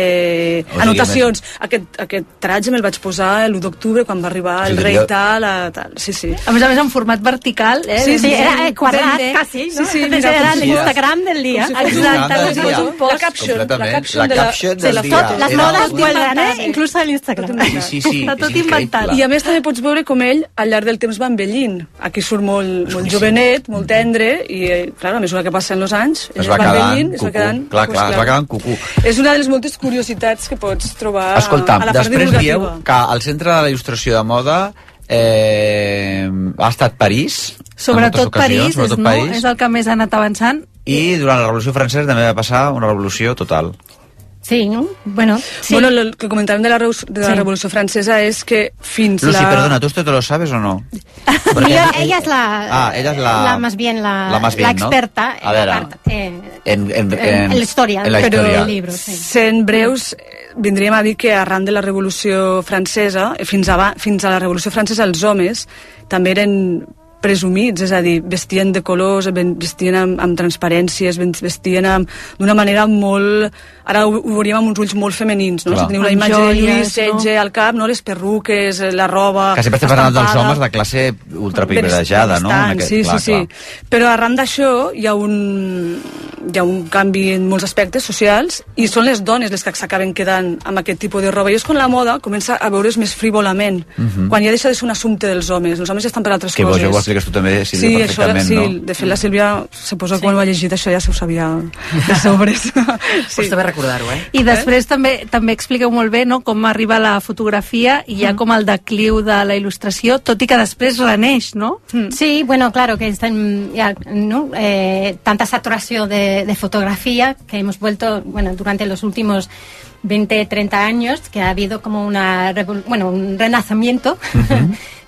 eh, o sigui, anotacions. Aquest, aquest tratge me'l vaig posar l'u d'octubre quan va arribar el sí, rei jo... tal, a, tal. Sí, sí. A més a més en format vertical, eh? Sí, sí, sí, era eh, quadrat, quasi, no? Sí, sí, mira, era l'Instagram del dia. Si exacte, un dia. Un post. La caption, la caption, la caption de la, del dia. Las modes vuelven, eh? Inclús a l'Instagram. Sí, sí, sí. Està tot inventat. I a més també pots veure com ell al llarg del temps va envellint. Aquí surt molt, molt jovenet, molt tendre, i clar, a mesura que passen els anys es va quedant cucú. Clar, clar, es va quedant cucú. És una de les moltes curiositats que pots trobar Escolta, a la part després divulgativa. dieu que al centre de la il·lustració de moda eh, ha estat París. Sobretot París, sobretot és, París. No? És el que més ha anat avançant. I durant la Revolució Francesa també va passar una revolució total. Sí, no? Bueno, sí. Bueno, el que comentàvem de la, de la sí. Revolució Francesa és que fins Lucy, la... Lucy, perdona, ¿tú esto te lo sabes o no? ella, ella es la... Ah, ella es la... la más bien la, la, más bien, la experta ¿no? A ver, en, la part, eh, en, en, en, en, en la història, en la però història. del llibre. Sí. Sent breus, vindríem a dir que arran de la Revolució Francesa, fins a, fins a la Revolució Francesa, els homes també eren presumits, és a dir, vestien de colors, vestien amb, amb transparències, vestien d'una manera molt... Ara ho, ho veuríem amb uns ulls molt femenins, no? Si teniu la imatge joies, de Lluís setze no? al cap, no? Les perruques, la roba... Que sempre estem parlant dels homes de classe ultraprivilegiada, no? Aquest, sí, clar, sí, clar. sí. Però arran d'això hi ha un... hi ha un canvi en molts aspectes socials i són les dones les que s'acaben quedant amb aquest tipus de roba. I és quan la moda comença a veure's més frívolament, uh -huh. quan ja deixa de ser un assumpte dels homes. Els homes ja estan per altres que coses. Que vos ho expliques tu també, Sílvia, sí, perfectament, això, no? Sí, de fet la Sílvia, suposo que sí. quan ho ha llegit això ja se ho sabia de sobres. Sí. Pots també recordar-ho, eh? I després eh? també també expliqueu molt bé, no?, com arriba la fotografia i ja mm. com el decliu de la il·lustració, tot i que després reneix, ¿no? Mm. Sí, bueno, claro, que están ya, ¿no? Eh, tanta saturación de, de fotografía que hemos vuelto, bueno, durante los últimos veinte, treinta años, que ha habido como una, bueno, un renacimiento uh-huh.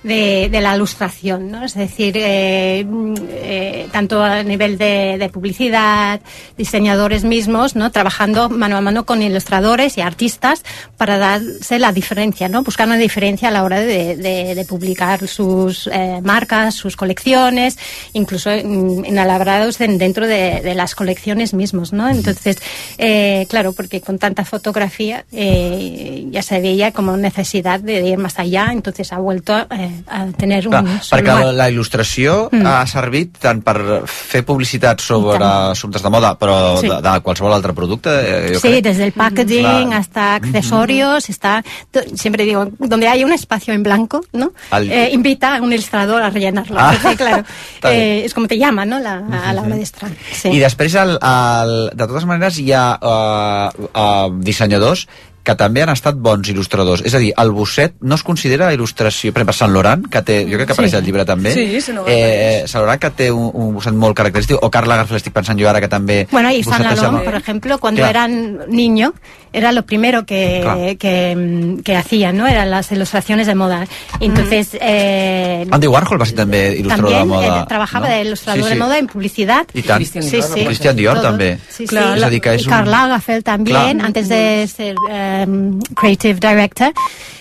de, de la ilustración, ¿no? Es decir, eh, eh, tanto a nivel de, de publicidad, diseñadores mismos, ¿no? Trabajando mano a mano con ilustradores y artistas para darse la diferencia, ¿no? Buscar una diferencia a la hora de, de, de publicar sus eh, marcas, sus colecciones, incluso en, en elaborados en, dentro de, de las colecciones mismos, ¿no? Entonces, eh, claro, porque con tanta fotografía eh, ya se veía como necesidad de ir más allá, entonces ha vuelto a, eh, a tener un... Clar, perquè la, la il·lustració mm. ha servit tant per fer publicitat sobre assumptes de moda, però sí. de, de qualsevol altre producte, eh, jo sí, crec. Desde el packaging Clar. hasta accesorios, mm-hmm. está, siempre digo, donde hay un espacio en blanco, ¿no? Al... Eh, invita a un ilustrador a rellenarlo, ah. porque, claro, eh, es como te llama, ¿no? La, a la hora de estar. Sí. I després, el, el, de totes maneres, hi ha uh, uh, dissenyadors que també han estat bons il·lustradors. És a dir, el bosset no es considera il·lustració. Per exemple, Saint Laurent, que té, jo crec que apareix sí. al llibre també. Sí, sí, no, eh, Saint Laurent, que té un, un bosset molt característic, o Karl Lagerfeld, estic pensant jo ara, que també... Bueno, y Saint Laurent, por ejemplo, cuando claro. era niño, era lo primero que, claro. que, que hacía, ¿no? Eran las ilustraciones de moda. Entonces... Eh, Andy Warhol va ser també il·lustrador también, de moda. Eh, trabajaba no? de ilustrador sí, sí. de moda en publicidad. I tant. Christian Dior, sí, sí. Christian Dior Todo. també. Sí, sí. Claro. És a dir, que és y Karl Lagerfeld también, Clar. antes de ser um, creative director.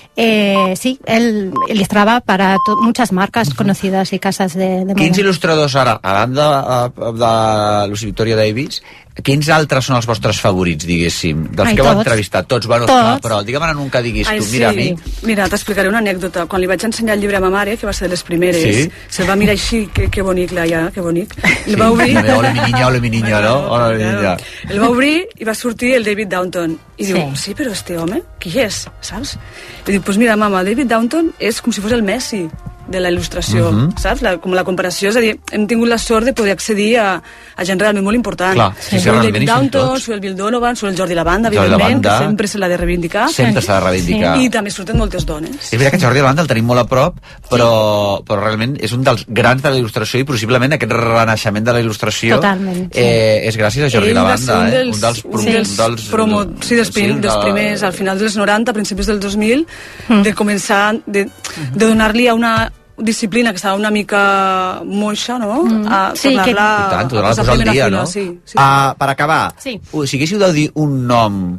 Eh, sí, él ilustraba para muchas marcas conocidas y casas de, de moda. Quins il·lustradors ara, a banda de, de Lucy Victoria Davis, quins altres són els vostres favorits, diguéssim? Dels Ai, que heu tots. entrevistat, tots, bueno, tots. Clar, però digue'm en un que diguis Ai, tu, sí. mira a mi. Mira, t'explicaré una anècdota. Quan li vaig ensenyar el llibre a ma mare, que va ser de les primeres, sí. se va mirar així, que, que bonic, Laia, que bonic. El Sí, va obrir... hola mi niña, hola mi niña, no? Hola mi niña. El va obrir i va sortir el David Downton. I Sí. diu, sí, però este home, qui és? Saps? I diu, pues mira, mama, David Downton és com si fos el Messi de la il·lustració, uh -huh. saps? La, com la comparació, és a dir, hem tingut la sort de poder accedir a, a gent realment molt important. Clar, sí, sí, el realment David hi són Downton, tots. surt el Bill Donovan, surt el Jordi Lavanda, Jordi evidentment, Lavanda. que sempre se l'ha de reivindicar. Sempre s'ha de reivindicar. I també surten moltes dones. És veritat que Jordi Lavanda el tenim molt a prop, però, sí. però realment és un dels grans de la il·lustració i possiblement aquest renaixement de la il·lustració Totalment, sí. eh, és gràcies a Jordi Ell va ser Lavanda. un dels, Eh? Un dels, un dels, dels, promo, sí, dels, prim, sí, dels de- primers, al final dels noranta, a principis del dos mil, mm. de començar, de, de donar-li a una disciplina que estava una mica moixa, no? Mm. A Sí, tornar-la I tant, tornar-la a posar posar al primera dia, fila, no? Sí, sí. Uh, per acabar, Sí. uh, si haguéssiu de dir un nom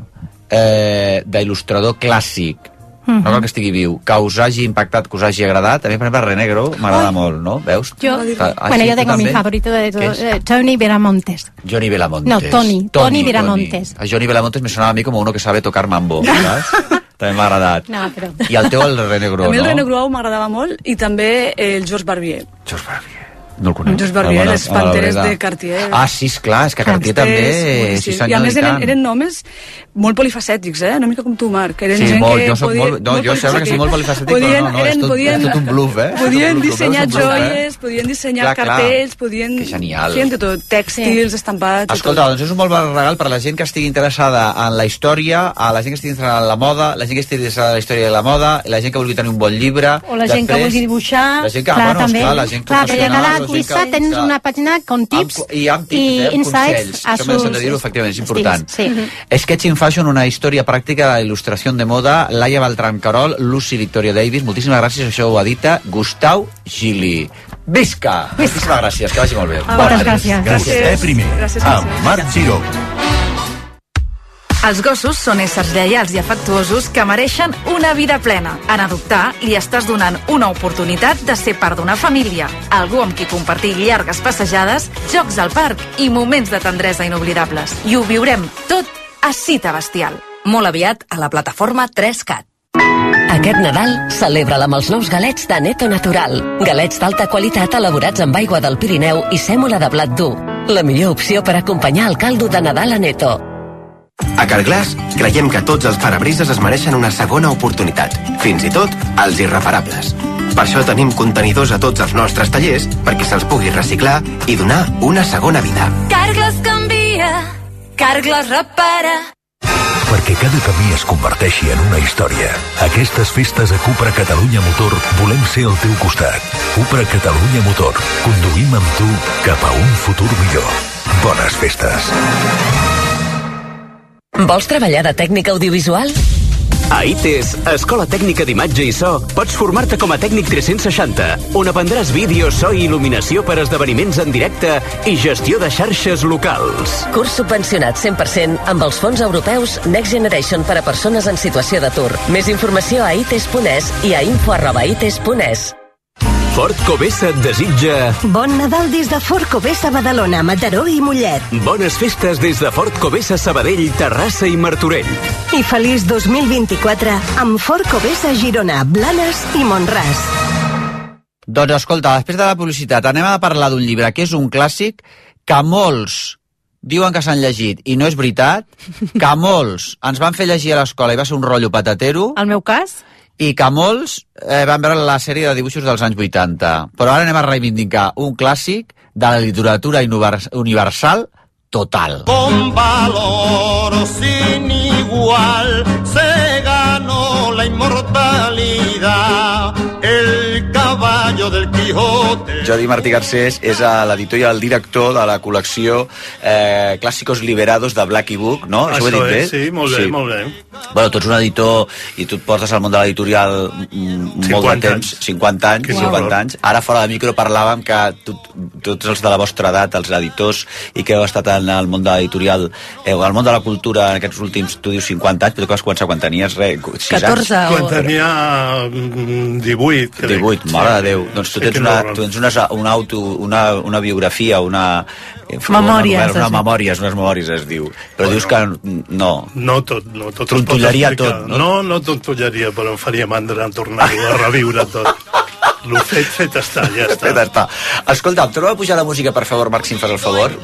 eh, d'il·lustrador clàssic, Mhm. no cal que estigui viu, que us hagi impactat, que us hagi agradat, a mi, per exemple, Renegro m'agrada molt, no? Veus? Yo, Ah, bueno, sí, yo tu tengo mi també? favorito de Què todos, és? eh, Tony Veramontes. Johnny Belamontes. No, Tony, Tony Veramontes. A Johnny Belamontes me sonava a mi com uno que sabe tocar mambo, saps? També m'ha agradat. No, però... I el teu, el René Gros, A mi el no? René Gruau m'agradava molt i també el Georges Barbier. Georges Barbier. No el conec. Georges Barbier, les panteres de Cartier. Ah, sí, esclar, és que Cartier també... Sí, senyor, I a més i eren, tant. eren homes molt polifacètics, eh? Una mica com tu, Marc. Eren Sí, gent molt, que jo soc podia- molt... No, jo sembla que soc molt polifacètic, podien, però no, no, eren, és, tot, podien, és tot un bluff, eh? Podien Tot un bluff, dissenyar és un bluff, joies, eh? podien dissenyar Clar, clar. cartells, podien... Que genial. Feien de tot, tèxtils, estampats... Escolta, doncs és un molt bon regal per a la gent que estigui interessada en la història, a la gent que estigui interessada en la moda, la gent que estigui interessada en la història de la moda, la gent que vulgui tenir un bon llibre... O la gent que vulgui dibuixar. La gent que, Clar, bueno, també. esclar, la gent Clar, perquè professional, cada la gent artista que- tens que- una pàgina con tips amb, i amb tips, i eh, amb insights consells. a Això m'he sus de dir-ho, efectivament, és important. estilos, sí. Sketching Fashion, una història pràctica de la il·lustració de moda. Laia Beltrán Carol, Lucy Victoria Davis, moltíssimes gràcies, això ho edita Gustau Gili. Visca! Moltíssimes gràcies, que vagi molt bé. Ah, moltes gràcies. Vostè primer, Gràcies, amb gràcies. Marc Giró. Els gossos són éssers lleials i afectuosos que mereixen una vida plena. En adoptar, li estàs donant una oportunitat de ser part d'una família, algú amb qui compartir llargues passejades, jocs al parc i moments de tendresa inoblidables. I ho viurem tot a Cita Bestial. Molt aviat a la plataforma tres cat. Aquest Nadal celebra-la amb els nous galets de Neto Natural. Galets d'alta qualitat elaborats amb aigua del Pirineu i sèmola de blat dur. La millor opció per acompanyar el caldo de Nadal a Neto. A Carglass creiem que tots els parabrises es mereixen una segona oportunitat, fins i tot els irreparables. Per això tenim contenidors a tots els nostres tallers perquè se'ls pugui reciclar i donar una segona vida. Carglass canvia, Carglass repara. Perquè cada camí es converteixi en una història. Aquestes festes a Cupra Catalunya Motor volem ser al teu costat. Cupra Catalunya Motor. Conduïm amb tu cap a un futur millor. Bones festes. Vols treballar de tècnic audiovisual? A I T E S, Escola Tècnica d'Imatge i So, pots formar-te com a tècnic tres-cents seixanta, on aprendràs vídeo, so i il·luminació per esdeveniments en directe i gestió de xarxes locals. Curs subvencionat cent per cent amb els fons europeus Next Generation per a persones en situació d'atur. Més informació a ites punt es i a info arroba ites punt es. Ford Covesa et desitja... Bon Nadal des de Ford Covesa Badalona, Mataró i Mollet. Bones festes des de Ford Covesa Sabadell, Terrassa i Martorell. I feliç dos mil vint-i-quatre amb Ford Covesa Girona, Blanes i Montràs. Doncs escolta, després de la publicitat anem a parlar d'un llibre que és un clàssic que molts diuen que s'han llegit i no és veritat, que molts ens van fer llegir a l'escola i va ser un rotllo patatero. El meu cas? I que molts eh, van veure la sèrie de dibuixos dels anys vuitanta. Però ara anem a reivindicar un clàssic de la literatura universal total. Con valor sin igual se ganó la inmortalidad, el caballo del Quijote. Jordi Martí Garcés és l'editor i el director de la col·lecció eh, Clàssicos Liberados de Blacky Book, no? Això, Això és, sí, molt bé, sí. molt bé. Bueno, tu ets un editor i tu et portes al món de l'editorial molt de temps, cinquanta anys, cinquanta anys. Ara fora de micro parlàvem que tu, tots els de la vostra edat, els editors, i que heu estat en el món de l'editorial, eh, el món de la cultura en aquests últims, tu dius cinquanta anys, però tu vas començar quan tenies res, sis catorze anys? Quan tenia divuit. Crec. divuit, mare de Déu. Doncs tu tens una, tu tens una, una, auto, una, una biografia, una... Memòries. Una, una, una memòries, unes memòries es diu. Però bueno, dius que no. No tot, no tot. Trontollaria tot, no? No, no trontollaria, però em faria mandra en tornar-ho a reviure tot. Lo fet, fet està, ja està. Fet està. Escolta, em torna a pujar la música, per favor, Marc, si em fas el favor.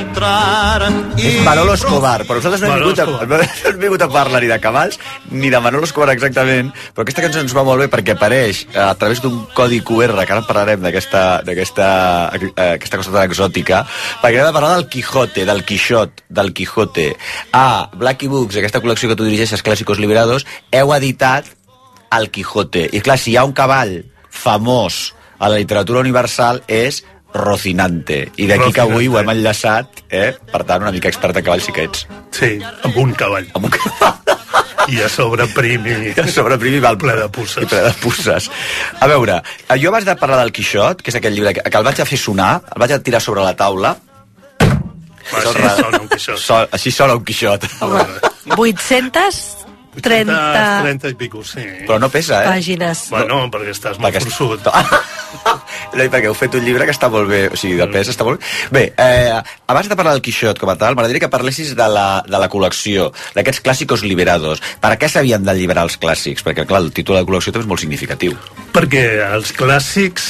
És Manolo Escobar, però nosaltres no hem, vingut a, no hem vingut a parlar ni de cavalls ni de Manolo Escobar exactament, però aquesta cançó ens va molt bé perquè apareix a través d'un codi Q R, que ara parlarem d'aquesta d'aquesta aquesta cosa tan exòtica, perquè hem de parlar del Quijote, del Quixot, del Quijote. A Blacky Books, aquesta col·lecció que tu dirigeixes, Clàssicos Liberados, heu editat el Quijote. I clar, si hi ha un cavall famós a la literatura universal és Rocinante, i d'aquí que avui ho hem enllaçat, eh? Per tant, una mica expert en cavall sí que ets. Sí, amb un cavall. Amb un cavall. I a sobre primi. I a sobre primi val ple de pusses. I ple de pusses. A veure, jo abans de parlar del Quixot, que és aquell llibre que, que el vaig a fer sonar, el vaig a tirar sobre la taula. Així sona un Quixot. So, així sona un Quixot. vuit-cents trenta... trenta i pico, sí. Però no pesa, eh? Pàgines. Bueno, perquè estàs molt perquè forçut. No, perquè heu fet un llibre que està molt bé, o sigui, de pes està molt bé. Bé, eh, abans de parlar del Quixot com a tal, m'agradaria que parlessis de la, de la col·lecció, d'aquests clàssicos liberados. Per què s'havien d'alliberar els clàssics? Perquè, clar, el títol de la col·lecció també és molt significatiu. Perquè els clàssics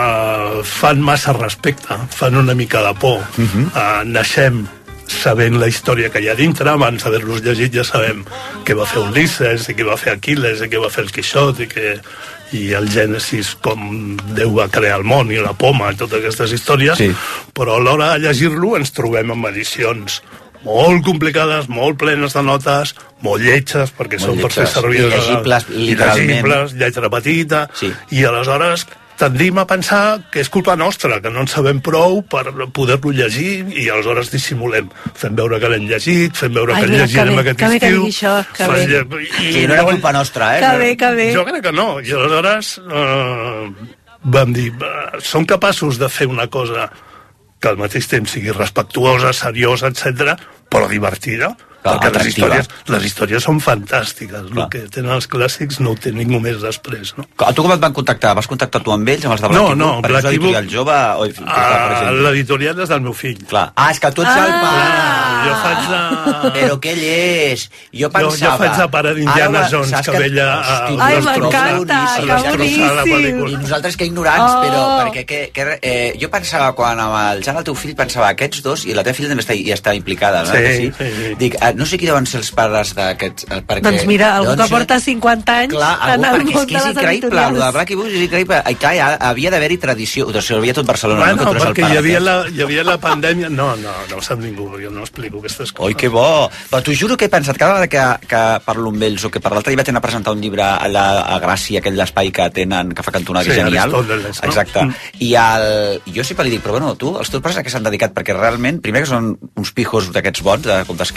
uh, fan massa respecte, fan una mica de por. Uh-huh. uh, naixem sabent la història que hi ha dintre, abans d'haver-los llegit ja sabem què va fer Ulisses, i què va fer Aquiles, i què va fer el Quixot, i, que, i el Gènesis, com Déu va crear el món, i la poma, i totes aquestes històries, sí. Però a l'hora de llegir-lo ens trobem amb edicions molt complicades, molt plenes de notes, molt lletges, perquè molt són lletges. Per fer servir... I llegibles, literalment. I llegibles, lletra petita, sí. I aleshores tendim a pensar que és culpa nostra, que no en sabem prou per poder-lo llegir, i aleshores dissimulem. Fem veure que l'hem llegit, fem veure Ai, que el llegirem bé, aquest que estiu. Bé, que això, que bé. I, sí, no era culpa nostra, eh? Que bé, que bé. Jo crec que no. I aleshores eh, vam dir, som capaços de fer una cosa que al mateix temps sigui respectuosa, seriosa, etcètera, però divertida. Clar, perquè les històries, les històries són fantàstiques. Clar. El que tenen els clàssics no ho té ningú més després, no? A tu com et van contactar? Vas contactar tu amb ells, amb els de Blacky Book? No, no, Blacky Book... l'editorial jove? O... Ah, l'editorial és del meu fill. Clar. Ah, és que tu ets ah. el pare. Jo faig de... Però què és? Jo pensava... Jo, jo faig de pare d'Indiana Jones, que, que veia... Hosti, ai, m'encanta, que boníssim. I nosaltres que ignorants, oh. però perquè que, que, eh, jo pensava, quan amb el Jan, el teu fill, pensava aquests dos, i la teva filla també està, hi està implicada, no? Sí, sí, sí. Dic, no sé qui deuen ser els pares d'aquests... Perquè, doncs mira, algú que porta cinquanta anys clar, algú, en el món és que és de les increïble, el de Blacky Book és increïble. I clar, ja, havia d'haver-hi tradició, o sigui, havia tot Barcelona. Bueno, no, perquè hi havia, la, hi havia la pandèmia... No, no, no ho sap ningú, jo no explico aquestes coses. Oi, que bo! Però t'ho juro que he pensat, cada vegada que, que parlo amb ells, o que per l'altre dia vaig anar a presentar un llibre allà a Gràcia, aquell l'espai que tenen, que fa cantonada, que sí, és genial. No? Exacte. Mm. I el, jo sempre li dic, però bueno, tu, els teus pares a què s'han dedicat? Perquè realment, primer que són uns pijos d'aquests bons, de, com d'esquerres, pijos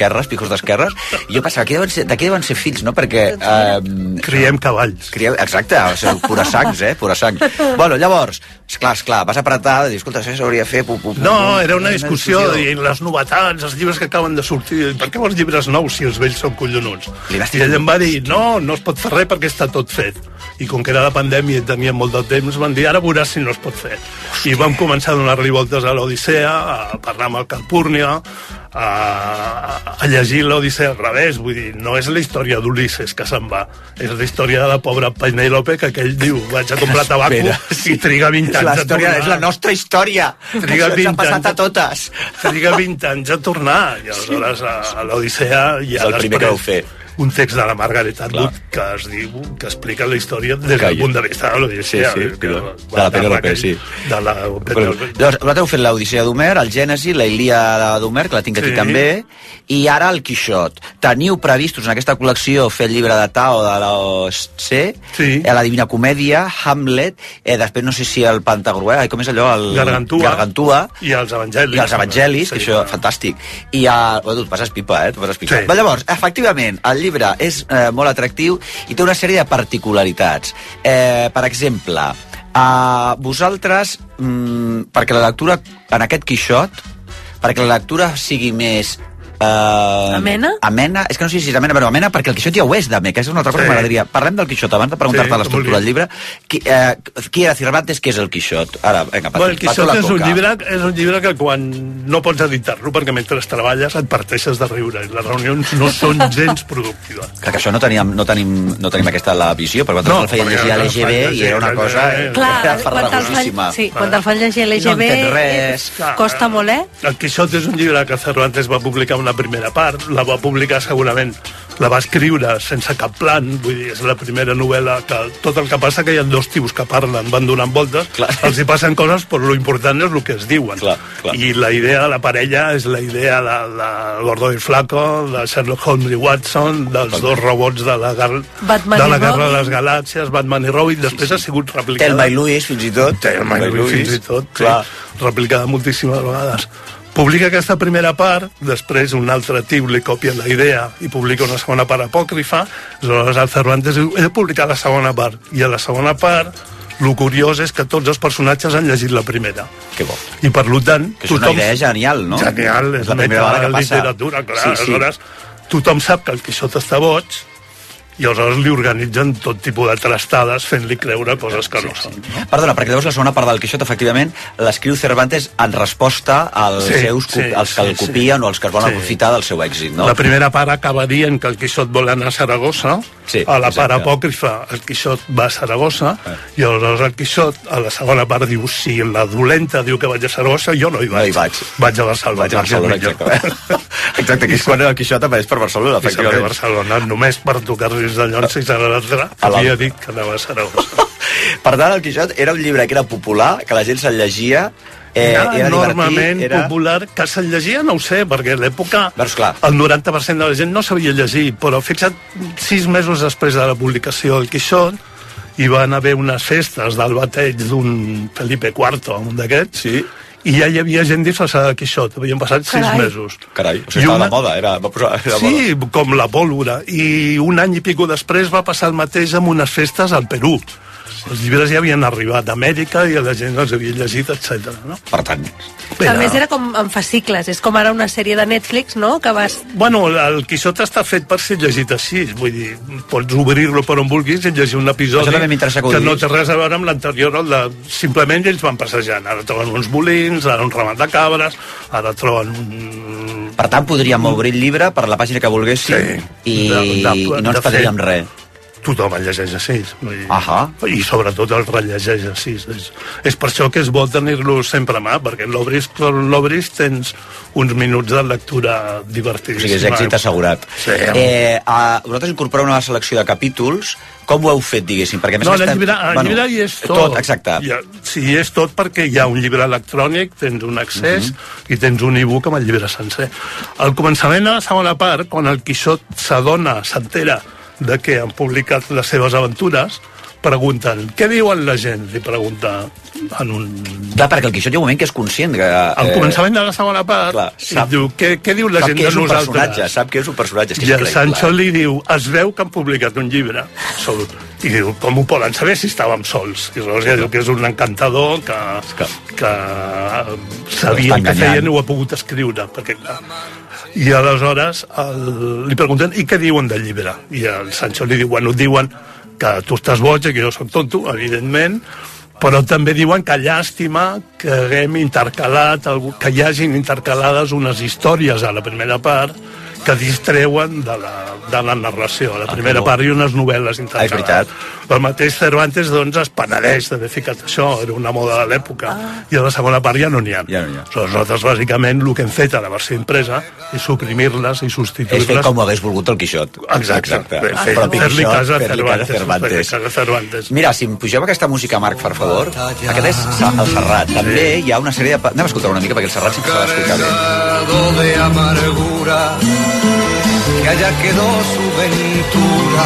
polítics d'esquerres, i jo pensava, de què, de què deuen ser fills, no? Perquè... Eh, Criem cavalls. Crieu, exacte, o sigui, pura sangs, eh? Pura sang. Bueno, llavors, esclar, esclar, vas apretar, dius, escolta, això s'hauria de fer... Pu, pu, pu, no, era una discussió, i les novetats, els llibres que acaben de sortir, per què vols llibres nous si els vells són collonuts? I ell em va dir, no, no es pot fer res perquè està tot fet. I com que era la pandèmia i teníem molt de temps, van dir, ara veuràs si no es pot fer. I vam començar a donar-li voltes a l'Odissea, a parlar amb el Calpurnia, a, a llegir l'Odissea al revés, vull dir, no és la història d'Ulisses que se'n va, és la història de la pobra Penélope, que aquell diu, vaig a comprar tabaco i triga vint anys a tornar. És la nostra història, triga això ens ha passat a totes. Triga vint anys a tornar, i aleshores a, a l'Odissea ja és el primer que vau fer. Un text de la Margaret Atwood que es diu, que explica la història des del punt de vista de l'Odissea. Sí, sí, de la Penélope, sí. De la Penélope. Llavors, vosaltres heu fet l'Odissea d'Homer, el Gènesi, la Ilíada d'Homer, que la tinc aquí també, i ara el Quixot. Teniu previstos en aquesta col·lecció fer el llibre de Tao de l'O-C, la Divina Comèdia, Hamlet, eh, després no sé si el Pantagruel, com és allò? El Gargantua. Gargantua. I els Evangelis. I els Evangelis, que això, fantàstic. I el... Bueno, tu et passes pipa, eh? Tu passes pipa. Va, llavors, efectivament, el llibre és eh, molt atractiu i té una sèrie de particularitats. Eh, per exemple, eh, vosaltres, mm, perquè la lectura en aquest Quixot, perquè la lectura sigui més... Uh, amena? Amena, és que no sé si és amena, però amena perquè el Quixot ja ho és d'ame, que és una altra cosa sí. que m'agradaria. Parlem del Quixot, abans de preguntar-te sí, l'estructura del llibre. Qui, eh, qui era Cervantes, què és el Quixot? Ara, vinga, bueno, el Quixot és un, llibre, és un llibre que quan no pots editar-lo, perquè mentre treballes et parteixes de riure, i les reunions no són gens productives. Clar, que això no teníem, no tenim, no tenim aquesta la visió, perquè quan no, el feien llegir a l'E G B i era una cosa farragosíssima. Sí, quan el fan llegir a l'E G B no costa molt, eh? El Quixot és un llibre que Cervantes va publicar una primera part, la va publicar segurament, la va escriure sense cap plan, vull dir, és la primera novel·la que tot el que passa que hi ha dos tios que parlen, van donant voltes, clar. Els hi passen coses, però l'important és el que es diuen. Clar, clar. I la idea de la parella és la idea de, de Gordo i Flaco, de Sherlock Holmes i Watson, dels dos robots de la, gar... de la Guerra de les Galàxies, Batman i Robin, després sí, sí. ha sigut replicada... Thelma i Louise, fins i tot. Thelma i Louise, fins i tot, sí, replicada moltíssimes vegades. Publica aquesta primera part, després un altre tio li copia la idea i publica una segona part apòcrifa, aleshores el Cervantes diu, he de publicar la segona part, i a la segona part el curiós és que tots els personatges han llegit la primera. Que bo. I per tant... Que és una idea genial, no? Genial, és, és la primera vegada que passa. Literatura, clar, sí, sí. Aleshores tothom sap que el Quixot està boig, i aleshores li organitzen tot tipus de trastades fent-li creure coses que sí, no són. Sí. Perdona, perquè llavors la segona part del Quixot, efectivament, l'escriu Cervantes en resposta als sí, seus, sí, als que sí, el copien sí. o als que es volen sí. aprofitar del seu èxit, no? La primera part acaba dient que el Quixot vol anar a Saragossa, sí, a la part apòcrifa el Quixot va a Saragossa, eh. i aleshores el Quixot a la segona part diu, si la dolenta diu que vaig a Saragossa, jo no hi vaig. No hi vaig. Vaig a Barcelona. Vaig a Barcelona, exacte. Exacte, que és quan el Quixot apareix per Barcelona, efectivament. Barcelona, només per tocar de Llons i Saragossa, havia dit que anava a Saragossa. Per tant, el Quixot era un llibre que era popular, que la gent se'l llegia, eh, era, era enormement divertit, era... popular, que se'l llegia, no ho sé, perquè a l'època el noranta per cent de la gent no sabia llegir, però fixa't, sis mesos després de la publicació del Quixot, hi van haver unes festes del bateig d'un Felipe cuarto, un d'aquests, sí. i ja hi havia gent disfressada de Quixot, havien passat sis Carai. mesos. Carai, o sigui, estava una... de moda, era, va posar, era sí, moda. Com la pólvora, i un any i pico després va passar el mateix amb unes festes al Perú. Els llibres ja havien arribat d'Amèrica i la gent els havia llegit, etcètera. No? Per tant... Era... A més era com en fascicles, és com ara una sèrie de Netflix, no?, que vas... Bueno, el Quixot està fet per ser llegit així, vull dir, pots obrir-lo per on vulguis i llegir un episodi que, que no té res a veure amb l'anterior, el de... simplement ells van passejant, ara troben uns molins, ara un ramat de cabres, ara troben un... Per tant, podríem obrir el llibre per la pàgina que volguéssim sí, i, de, de, i no ens perdríem res. Tothom el llegeix així. Ahà. I sobretot el rellegeix així. És, és per això que és bo tenir-lo sempre a mà, perquè l'obris, l'obris tens uns minuts de lectura divertidíssima. O sigui, és èxit assegurat. Sí. Eh, a, vosaltres incorporeu una selecció de capítols. Com ho heu fet, diguéssim? Perquè, més no, el llibre, el bueno, llibre hi és tot. Tot, exacte. Ha, sí, hi és tot perquè hi ha un llibre electrònic, tens un accés uh-huh. i tens un e-book amb el llibre sencer. Al començament, a la segona part, quan el Quixot s'adona, s'entera de que han publicat les seves aventures, pregunten, què diuen la gent? Li pregunta en un... Clar, perquè el Quixot hi ha un moment que és conscient que... Eh... Al començament de la segona part, clar, sap, diu, què, què diu la gent de nosaltres? Sap que és un personatge. És que I és el Sancho li diu, es veu que han publicat un llibre sol. I diu, com ho poden saber si estàvem sols? I llavors ja diu que és un encantador que, que sabia que feien i ho ha pogut escriure. Perquè, i aleshores el, li pregunten, i què diuen del llibre? I el Sancho li diu, bueno, diuen que tu estàs boig i que jo soc tonto, evidentment, però també diuen que llàstima que haguem intercalat, que hi hagin intercalades unes històries a la primera part que distreuen de la, de la narració. A la primera ah, part hi ha unes novel·les intercalades. El mateix Cervantes doncs, es penedeix d'haver ficat això, era una moda de l'època, ah. i a la segona part ja no n'hi ha. Ja no ha. Nosaltres, bàsicament, el que hem fet a la versió impresa és suprimir-les i substituir-les. És fer com ho hagués volgut el Quixot. Exacte. Exacte. Ah, fer-li casa a Cervantes. Cervantes. Mira, si em pugeu aquesta música, Marc, per favor. Aquest és el Serrat. També hi ha una sèrie de... Anem a escoltar una mica, perquè el Serrat sempre s'ha d'escoltar bé. De amargura que allá quedó su ventura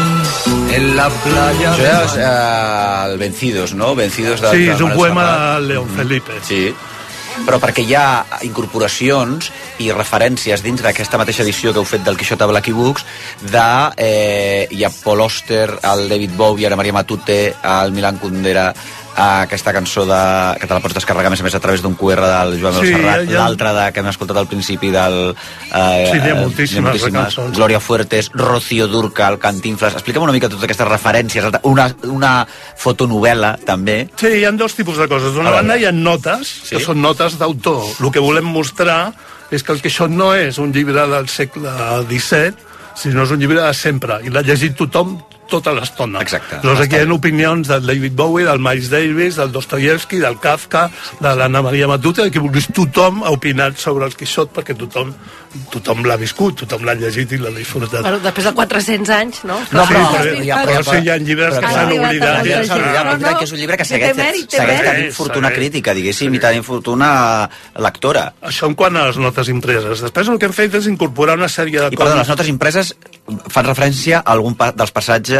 en la playa. Això és eh, el Vencidos, no? Vencidos de, sí, de és un poema de León Felipe. Sí, però perquè hi ha incorporacions i referències dins d'aquesta mateixa edició que heu fet del Quixot a Blacky Books de, eh, hi ha Paul Auster, el David Bowie, Ana Maria Matute, el Milan Kundera, aquesta cançó de, que te la pots descarregar a més a més a través d'un Q R del Joan Manuel sí, Serrat, ja... l'altra de, que hem escoltat al principi del eh, sí, hi ha moltíssimes, moltíssimes Gloria Fuertes, Rocío Dúrcal, Cantinflas. Explica'm una mica totes aquestes referències, una, una fotonovel·la també. Sí, hi ha dos tipus de coses. D'una banda hi ha notes, sí? que són notes d'autor. El que volem mostrar és que el Quixot no és un llibre del segle disset, sinó és un llibre de sempre, i l'ha llegit tothom tota l'estona. Exacte. Llavors aquí hi ha opinions del David Bowie, del Miles Davis, del Dostoyevsky, del Kafka, de l'Anna Maria Matute, que vulguis, tothom ha opinat sobre el Quixot perquè tothom, tothom l'ha viscut, tothom l'ha llegit i l'ha disfrutat. Bueno, després de quatre-cents anys, no? No, però, sí, però, ja, però, però sí, hi ha llibres però, que s'han oblidat. Ja s'han oblidat, però que és un llibre que segueix, segueix tenint fortuna crítica, diguéssim, i tenint fortuna lectora. Això en quant a les notes impreses. Després el que hem fet és incorporar una sèrie de I, perdó, les notes impreses fan referència a algun dels passatges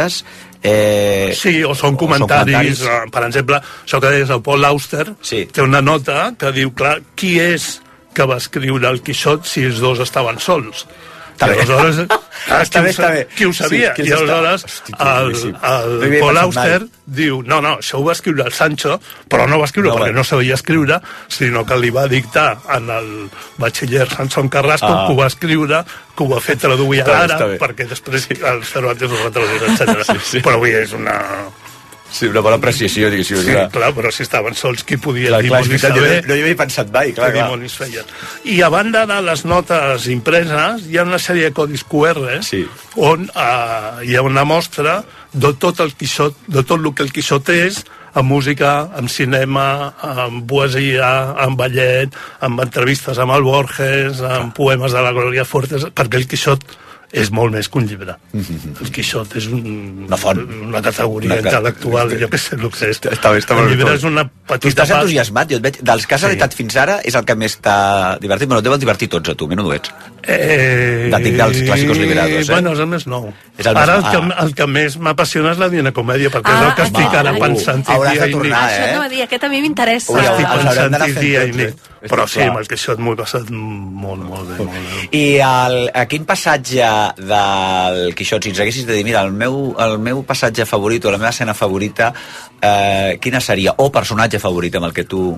Eh, sí, o són comentaris, o són comentaris. Per exemple, això que deies, el Paul Auster sí. té una nota que diu, clar, qui és que va escriure el Quixot si els dos estaven sols? I aleshores, ah, està bé, està bé. Qui ho sabia? Sí, I aleshores Hosti, el, el Paul Auster diu, no, no, això ho va escriure el Sancho, però no va escriure no, perquè va. no sabia escriure, sinó que li va dictar en el batxiller Sansón Carrasco, ah. que ho va escriure, que ho va fer traduir a l'àrab, perquè després el Cervantes ho va traduir, etcètera. Sí, sí. Però avui és una... Sí, una bona apreciació, diguéssim. Sí, clar. clar, però si estaven sols, qui podia clar, dir? Clar, veritat, saber, no, no hi havia pensat mai, clar, clar. Feien. I a banda de les notes impreses, hi ha una sèrie de codis Q R sí. on uh, hi ha una mostra de tot el Quixot, de tot el que el Quixot és, amb música, amb cinema, amb poesia, amb ballet, amb entrevistes amb el Borges, amb poemes de la Gloria Fuertes, perquè el Quixot és molt més que un llibre. Mm-hmm. El Quixot és un, una font, una categoria una intel·lectual, jo què sé el que és. Està bé, està el llibre és una petita tu estàs entusiasmat, jo et veig. Dels que has sí. editat fins ara és el que més t'ha divertit, però no et deuen divertir tots a tu, menys ho ets. Eh... Dic dels clàssicos liberados, eh? Bueno, és el més nou. És el ara més... el, que, ah. el que més m'apassiona és la Divina Comèdia, perquè ah, és el que estic ara uh, pensant i dia i nit. Això no va dir, aquest a mi m'interessa. Ho estic pensant i dia i nit. Però sí, amb el Quixot m'ho he passat molt, molt bé. Molt bé. I el, a quin passatge del Quixot, si ens haguessis de dir, mira, el meu, el meu passatge favorit o la meva escena favorita, eh, quina seria? O personatge favorit amb el que tu...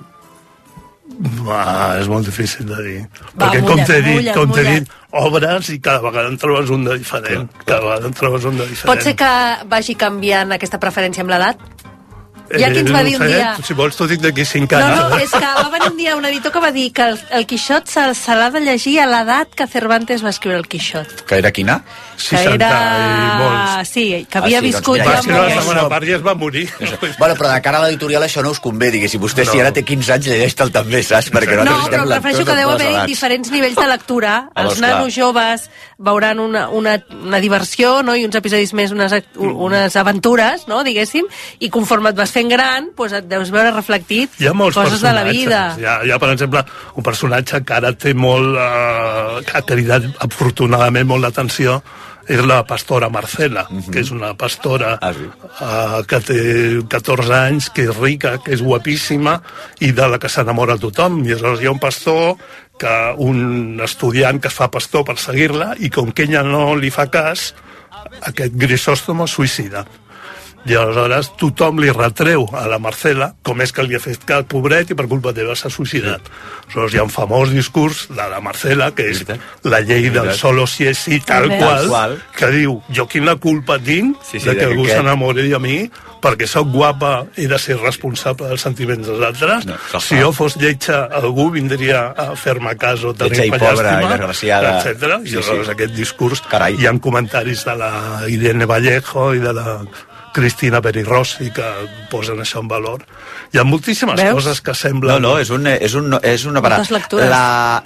Ah, és molt difícil de dir. Va, perquè com t'he dit, com t'he dit, obres i cada vegada en trobes un de diferent. Cada vegada en trobes un de diferent. Pot ser que vagi canviant aquesta preferència amb l'edat? Hi ha qui ens va dir un dia... Si vols t'ho dic d'aquí cinc anys. No, no, és que va venir un dia un editor que va dir que el, el Quixot se, se l'ha de llegir a l'edat que Cervantes va escriure el Quixot. Que era quina? seixanta i molts. Sí, que havia ah, sí, viscut... Doncs, va escriure la segona part i es va morir. Bueno, però de cara a l'editorial això no us convé, diguéssim. Vostè no. Si ara té quinze anys llegeix-te'l també, saps? Perquè no, però prefereixo que deu haver diferents nivells de lectura. Els nanos joves veuran una, una, una diversió, no? I uns episodis més, unes, unes aventures, no? Diguéssim, i conforme et vas fent gran, doncs et deus veure reflectit coses de la vida. Hi ha, hi ha, per exemple, un personatge que ara té molt... Eh, que ha cridat afortunadament molt l'atenció, és la pastora Marcela, uh-huh. que és una pastora ah, sí. uh, que té catorze anys, que és rica, que és guapíssima i de la que s'enamora tothom. I aleshores hi ha un pastor, que un estudiant que es fa pastor per seguir-la, i com que ella no li fa cas, aquest Grisòstomo suïcida. I aleshores tothom li retreu a la Marcela com és que li ha fet cas, pobret, i per culpa teva s'ha suïcidat. Aleshores hi ha un famós discurs de la Marcela, que és la llei del solo si és sí, tal qual, que diu, jo quina culpa tinc sí, sí, de que algú s'enamori de mi, perquè sóc guapa i de ser responsable dels sentiments dels altres. No, si jo fos lletja, algú vindria a fer-me cas o tenir-me llàstima, etcètera. I aleshores sí, sí. aquest discurs, Carai. Hi ha comentaris de la Irene Vallejo i de la Cristina Perirossi que posen això en valor. Hi ha moltíssimes Veus? Coses que semblen... No, no, és, un, és, un, és una... Moltes lectures. La,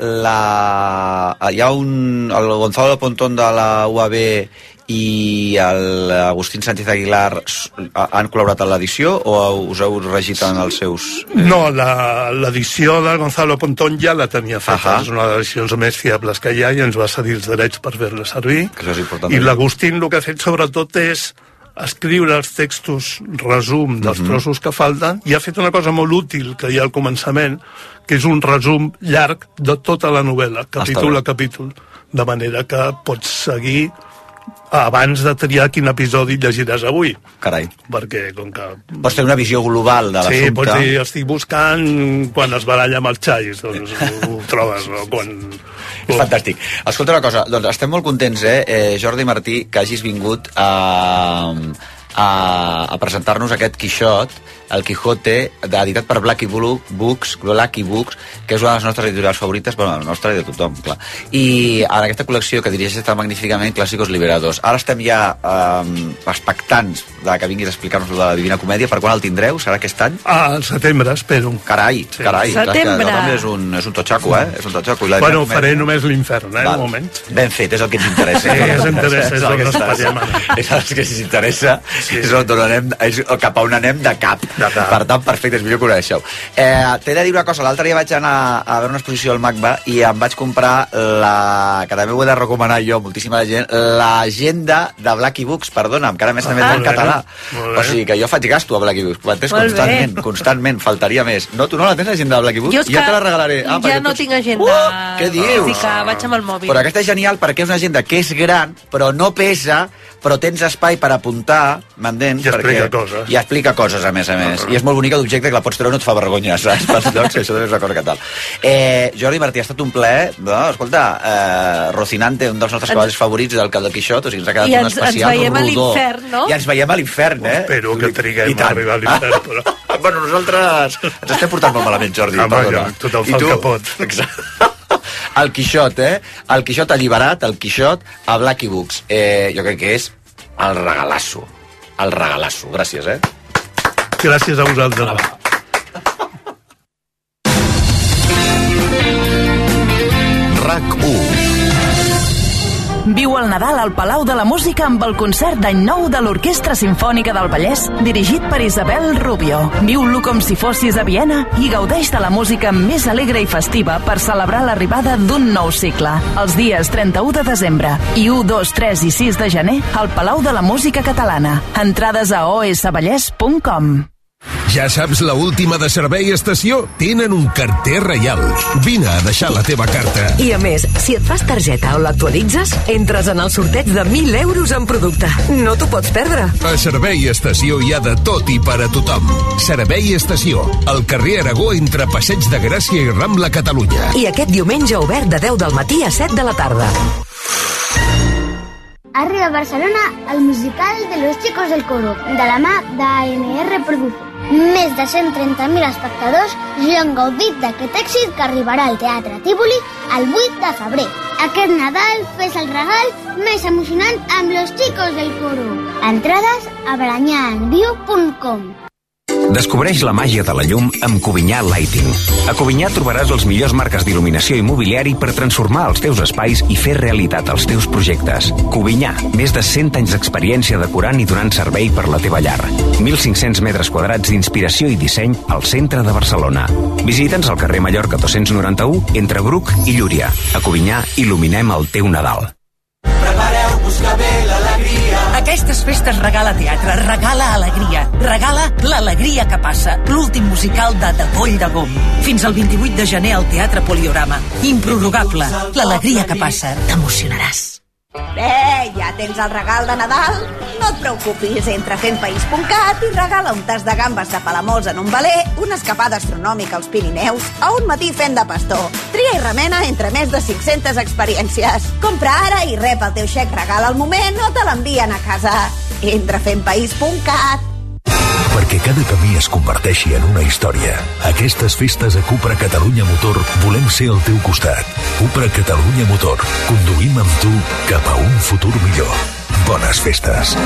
la, hi ha un... El Gonzalo de Pontón de la U A B i l'Agustín Sánchez Aguilar han col·laborat en l'edició o us heu regit en els seus... Eh... No, l'edició de Gonzalo Pontón ja la tenia feta. És una de les edicions més fiables que hi ha i ens va cedir els drets per fer-la servir. Que això és important. I l'Agustín el que ha fet sobretot és escriure els textos resum dels uh-huh. trossos que falten, i ha fet una cosa molt útil que hi ha al començament, que és un resum llarg de tota la novel·la, capítol a capítol, de manera que pots seguir abans de triar quin episodi llegiràs avui. Carai. Perquè, com que... Pots tenir una visió global de l'assumpte. Sí, pots dir, estic buscant quan es baralla amb els xais, doncs ho trobes, no? Quan... És fantàstic. Escolta una cosa, doncs estem molt contents, eh, eh Jordi Martí, que hagis vingut a, a, a presentar-nos aquest Quixot, el Quijote, editat per Blacky Books, Blacky Books, que és una de les nostres editorials favorites, bueno, la nostra i de tothom, clar. I en aquesta col·lecció que dirigeix tan magníficament Clàssicos Liberados. Ara estem ja eh, expectants de que vinguis a explicar-nos de la Divina Comèdia. Per quan el tindreu? Serà aquest any? Ah, al setembre, espero. Carai, sí. carai. Setembre. Clar, també és un, és un totxaco, eh? És un totxaco. I bueno, faré només l'Infern, eh, un moment. Ben fet, és el que ens interessa. Sí, ens interessa, és el que ens parlem. És el que ens interessa, sí. és, on anem, és cap a on anem de cap. De cap. Per tant, perfecte, és millor que ho coneixeu. Eh, T'he de dir una cosa, l'altre dia vaig anar a veure una exposició al MACBA i em vaig comprar la, que també ho he de recomanar jo, moltíssima gent, l'agenda de Blacky Books, perdona, encara més també en català. O sigui que jo faig gasto a Blacky Books, ho entens constantment, constantment, faltaria més. No, tu no la tens, l'agenda de Blacky Books? Jo ja te la regalaré. Ah, ja no tinc agenda. Uh, què dius? Sí que vaig amb el mòbil. Però aquesta és genial perquè és una agenda que és gran, però no pesa, però tens espai per apuntar, m'entens? I explica coses. I explica coses, a més a més. I és molt bonica d'objecte que la pots treure, no et fa vergonya, saps? Pels llocs, que això també és una cosa que tal. Eh, Jordi Martí, ha estat un plaer. No, escolta, eh, Rocinante, un dels nostres ens... cavalls favorits del Cal de Quixot, o sigui, ens ha quedat I un ens, especial rodó. I ens veiem a l'infern, no? I ens veiem a l'infern, eh? Espero que triguem a arribar a l'infern, però... Bueno, nosaltres ens estem portant molt malament, Jordi. Home, jo, tothom fa el que pot. Exacte. El Quixot, eh? El Quixot alliberat, el Quixot a Blacky Books. Eh, jo crec que és el regalasso. El regalasso. Gràcies, eh? Gràcies a vosaltres. RAC u. Viu el Nadal al Palau de la Música amb el concert d'any nou de l'Orquestra Simfònica del Vallès, dirigit per Isabel Rubio. Viu-lo com si fossis a Viena i gaudeix de la música més alegre i festiva per celebrar l'arribada d'un nou cicle. Els dies trenta-u de desembre i u, dos, tres i sis de gener al Palau de la Música Catalana. Entrades a o s vallès punt com. Ja saps la última de Servei Estació? Tenen un carter reial. Vine a deixar la teva carta. I a més, si et fas targeta o l'actualitzes, entres en el sorteig de mil euros en producte. No t'ho pots perdre. A Servei Estació hi ha de tot i per a tothom. Servei Estació, al carrer Aragó entre Passeig de Gràcia i Rambla, Catalunya. I aquest diumenge obert de deu del matí a set de la tarda. Arriba a Barcelona el musical de Los Chicos del Coro, de la mà d'A M R Productions. Més de cent trenta mil espectadors ja han gaudit d'aquest èxit que arribarà al Teatre Tívoli el vuit de febrer. Aquest Nadal fes el regal més emocionant amb Los Chicos del Coro. Entrades a baranyaenviu punt com. Descobreix la màgia de la llum amb Covinyà Lighting. A Covinyà trobaràs les millors marques d'il·luminació i mobiliari per transformar els teus espais i fer realitat els teus projectes. Covinyà, més de cent anys d'experiència decorant i donant servei per la teva llar. mil cinc-cents metres quadrats d'inspiració i disseny al centre de Barcelona. Visita'ns al carrer Mallorca dos-cents noranta-u entre Bruc i Llúria. A Covinyà il·luminem el teu Nadal. Prepareu-vos nunca ve l'alegria. Aquestes festes regala teatre, regala alegria, regala l'alegria que passa, l'últim musical de De Coll de Gom. Fins al vint-i-vuit de gener al Teatre Poliorama. Improrrogable, l'alegria que passa, t'emocionaràs. Bé, ja tens el regal de Nadal? No et preocupis, entra a fempaís punt cat i regala un tas de gambes de Palamós en un veler, una escapada astronòmica als Pirineus o un matí fent de pastor. Tria i remena entre més de cinc-centes experiències. Compra ara i rep el teu xec regal al moment o te l'envien a casa. Entra a fempaís punt cat. Perquè cada camí es converteixi en una història. Aquestes festes a Cupra Catalunya Motor volem ser al teu costat. Cupra Catalunya Motor. Conduïm amb tu cap a un futur millor. Bones festes.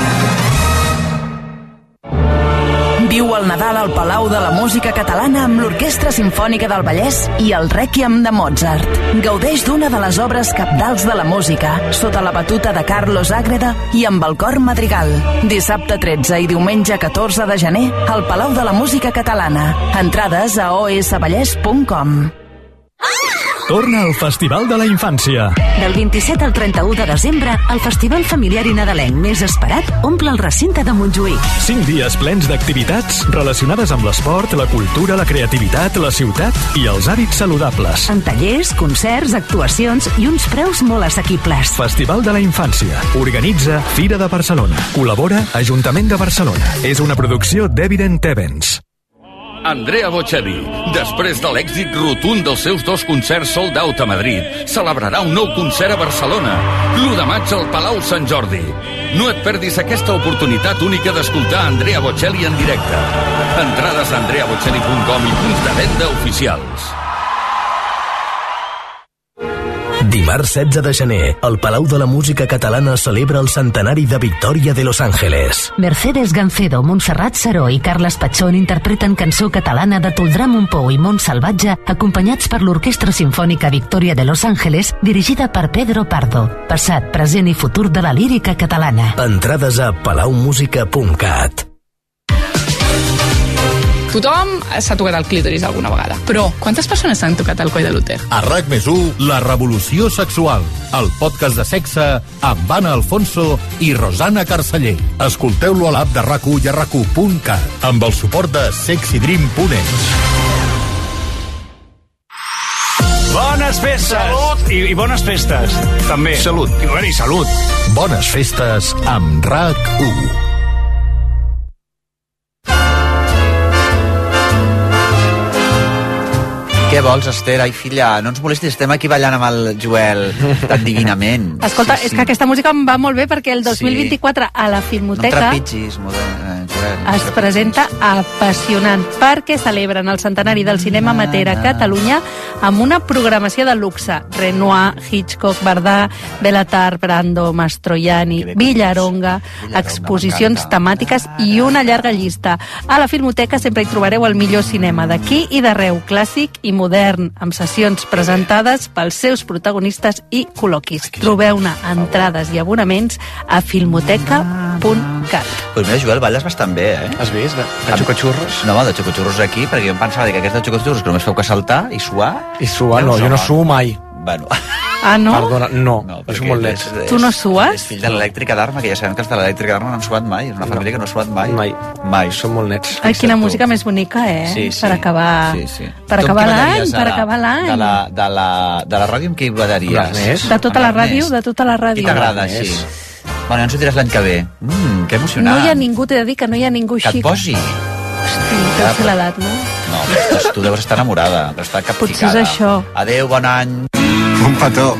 Viu el Nadal al Palau de la Música Catalana amb l'Orquestra Simfònica del Vallès i el Rèquiem de Mozart. Gaudeix d'una de les obres cabdals de la música, sota la batuta de Carlos Ágreda i amb el Cor Madrigal. Dissabte tretze i diumenge catorze de gener al Palau de la Música Catalana. Entrades a o s vallès punt com. Torna al Festival de la Infància. Del vint-i-set al trenta-u de desembre, el festival familiar i nadalenc més esperat omple el recinte de Montjuïc. Cinc dies plens d'activitats relacionades amb l'esport, la cultura, la creativitat, la ciutat i els hàbits saludables. En tallers, concerts, actuacions i uns preus molt assequibles. Festival de la Infància. Organitza Fira de Barcelona. Col·labora Ajuntament de Barcelona. És una producció d'Evident Events. Andrea Bocelli, després de l'èxit rotund dels seus dos concerts sold out a Madrid, celebrarà un nou concert a Barcelona, l'u de maig al Palau Sant Jordi. No et perdis aquesta oportunitat única d'escoltar Andrea Bocelli en directe. Entrades a andrea bocelli punt com i punts de venda oficials. Dimarts setze de gener, el Palau de la Música Catalana celebra el centenari de Victòria de Los Ángeles. Mercedes Gancedo, Montserrat Saró i Carles Pachón interpreten cançó catalana de Toldrà Montpou i Mont Salvatge, acompanyats per l'Orquestra Simfònica Victòria de Los Ángeles, dirigida per Pedro Pardo. Passat, present i futur de la lírica catalana. Entrades a palau música punt cat. Tothom s'ha tocat el clítoris alguna vegada, però quantes persones s'han tocat el coll de l'úter? A RAC més u, La Revolució Sexual, el podcast de sexe amb Anna Alfonso i Rosana Carceller. Escolteu-lo a l'app de RAC u i a rac u punt cat, amb el suport de sexy dream punt e s. Bones festes! Salut! I, i bones festes, també. Salut. I, bueno, i salut. Bones festes amb RAC u. Què vols, Esther? Ai, filla, no ens molestis, estem aquí ballant amb el Joel tan divinament. Escolta, sí, sí. És que aquesta música em va molt bé perquè el dos mil vint-i-quatre a la Filmoteca... No trepitgis, modern, Joel. No es presenta apassionant perquè celebren el centenari del cinema amateur a Catalunya amb una programació de luxe. Renoir, Hitchcock, Bardà, Belatar, Brando, Mastroianni, Villaronga, exposicions temàtiques i una llarga llista. A la Filmoteca sempre hi trobareu el millor cinema d'aquí i d'arreu, clàssic i modern, amb sessions presentades pels seus protagonistes i col·loquis. Trobeu-ne entrades i abonaments a filmoteca punt cat. Pues mira, Joel, balles bastant bé, eh? Has vist? De, de xocotxurros? No, de xocotxurros aquí, perquè jo em pensava que aquests de xocotxurros que només feu que saltar i suar... I suar, no, jo no suo mai. Bueno. Ah, no? Perdona, no, no és molt net. Tu no sues? És fill de l'elèctrica d'Arma, que ja sabem que els de l'elèctrica d'Arma no han suat mai. És una família no. que no ha suat mai. Mai. Mai. Són molt nets. Ai, quina música més bonica, eh? Sí, sí. Per acabar, sí, sí. Per acabar l'any, per acabar l'any. De, la, de, la, de la ràdio amb què hi badaries? De tota la ràdio, de tota la ràdio. I t'agrada, així? Bueno, ja ens ho diràs l'any que ve. Mmm, que emocionant. No hi ha ningú, t'he de dir que no hi ha ningú xic. Que et posi. Hosti, deu ser l'edat, no? No, tu deus estar enamorada, deus estar capficada. Potser és això. Adéu, bon any. Un petó.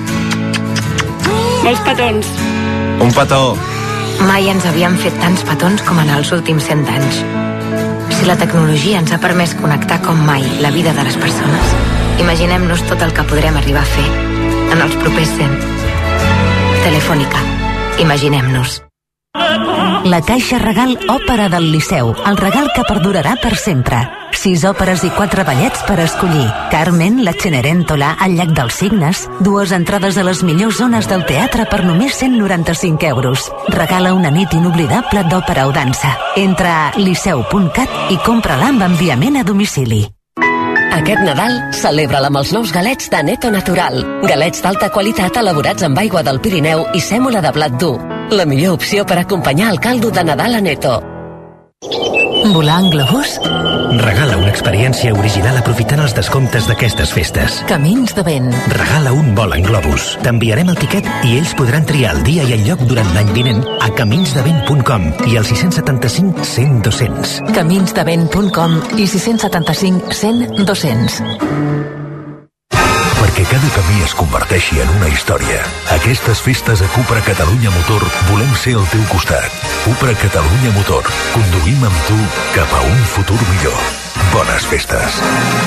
Molts petons. Un petó. Mai ens havíem fet tants petons com en els últims cent anys. Si la tecnologia ens ha permès connectar com mai la vida de les persones, imaginem-nos tot el que podrem arribar a fer en els propers cent. Telefònica. Imaginem-nos. La Caixa Regal Òpera del Liceu, el regal que perdurarà per sempre. Sis òperes i quatre ballets per escollir. Carmen, la Cenerentola, el Llac dels Cignes. Dues entrades a les millors zones del teatre per només cent noranta-cinc euros. Regala una nit inoblidable d'òpera o dansa. Entra a liceu punt cat i compra-la amb enviament a domicili. Aquest Nadal, celebra-la amb els nous galets de Neto Natural. Galets d'alta qualitat elaborats amb aigua del Pirineu i sèmola de blat dur. la millor opció per acompanyar el caldo de Nadal a Neto. Volar en globus? Regala una experiència original aprofitant els descomptes d'aquestes festes. Camins de vent. Regala un vol en globus. T'enviarem el tiquet i ells podran triar el dia i el lloc durant l'any vinent a camins de vent punt com i al sis set cinc cent dos cents. camins de vent punt com i sis set cinc cent dos cents. Perquè cada camí es converteixi en una història. Aquestes festes a Cupra Catalunya Motor volem ser al teu costat. Cupra Catalunya Motor. Conduïm amb tu cap a un futur millor. Bones festes.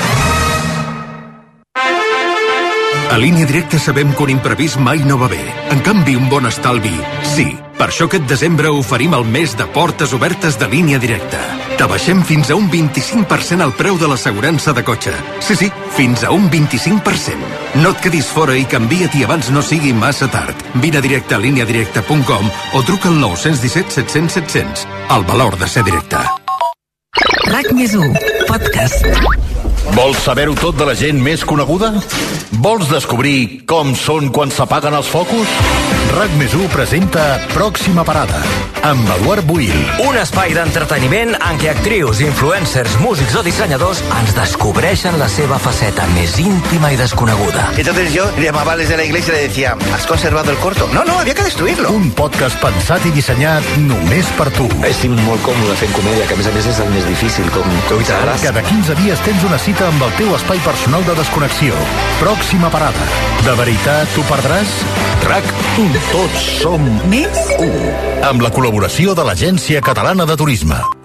A Línia Directa sabem que un imprevist mai no va bé. En canvi, un bon estalvi, sí. Per això aquest desembre oferim el mes de portes obertes de Línia Directa. T'abaixem fins a un vint-i-cinc per cent el preu de l'assegurança de cotxe. Sí, sí, fins a un vint-i-cinc per cent. No et quedis fora i canvia-t'hi abans no sigui massa tard. Vine directe a línia directa punt com o truca al nou un set set cents set cents. El valor de ser directe. RAC més u, podcast. Vols saber-ho tot de la gent més coneguda? Vols descobrir com són quan s'apaguen els focus? RAC més u presenta Pròxima Parada, amb Eduard Buil. Un espai d'entreteniment en què actrius, influencers, músics o dissenyadors ens descobreixen la seva faceta més íntima i desconeguda. Entonces yo llamaba desde la iglesia y le decía, ¿has conservado el corto? No, no, había que destruirlo. Un podcast pensat i dissenyat només per tu. Estic molt còmode fent comèdia, que a més a més és el més difícil, com tu hi sabràs. Cada quinze dies tens una cita amb el teu espai personal de desconnexió. Pròxima Parada. De veritat t'ho perdràs? RAC, tots som més u. Amb la col·laboració de l'Agència Catalana de Turisme.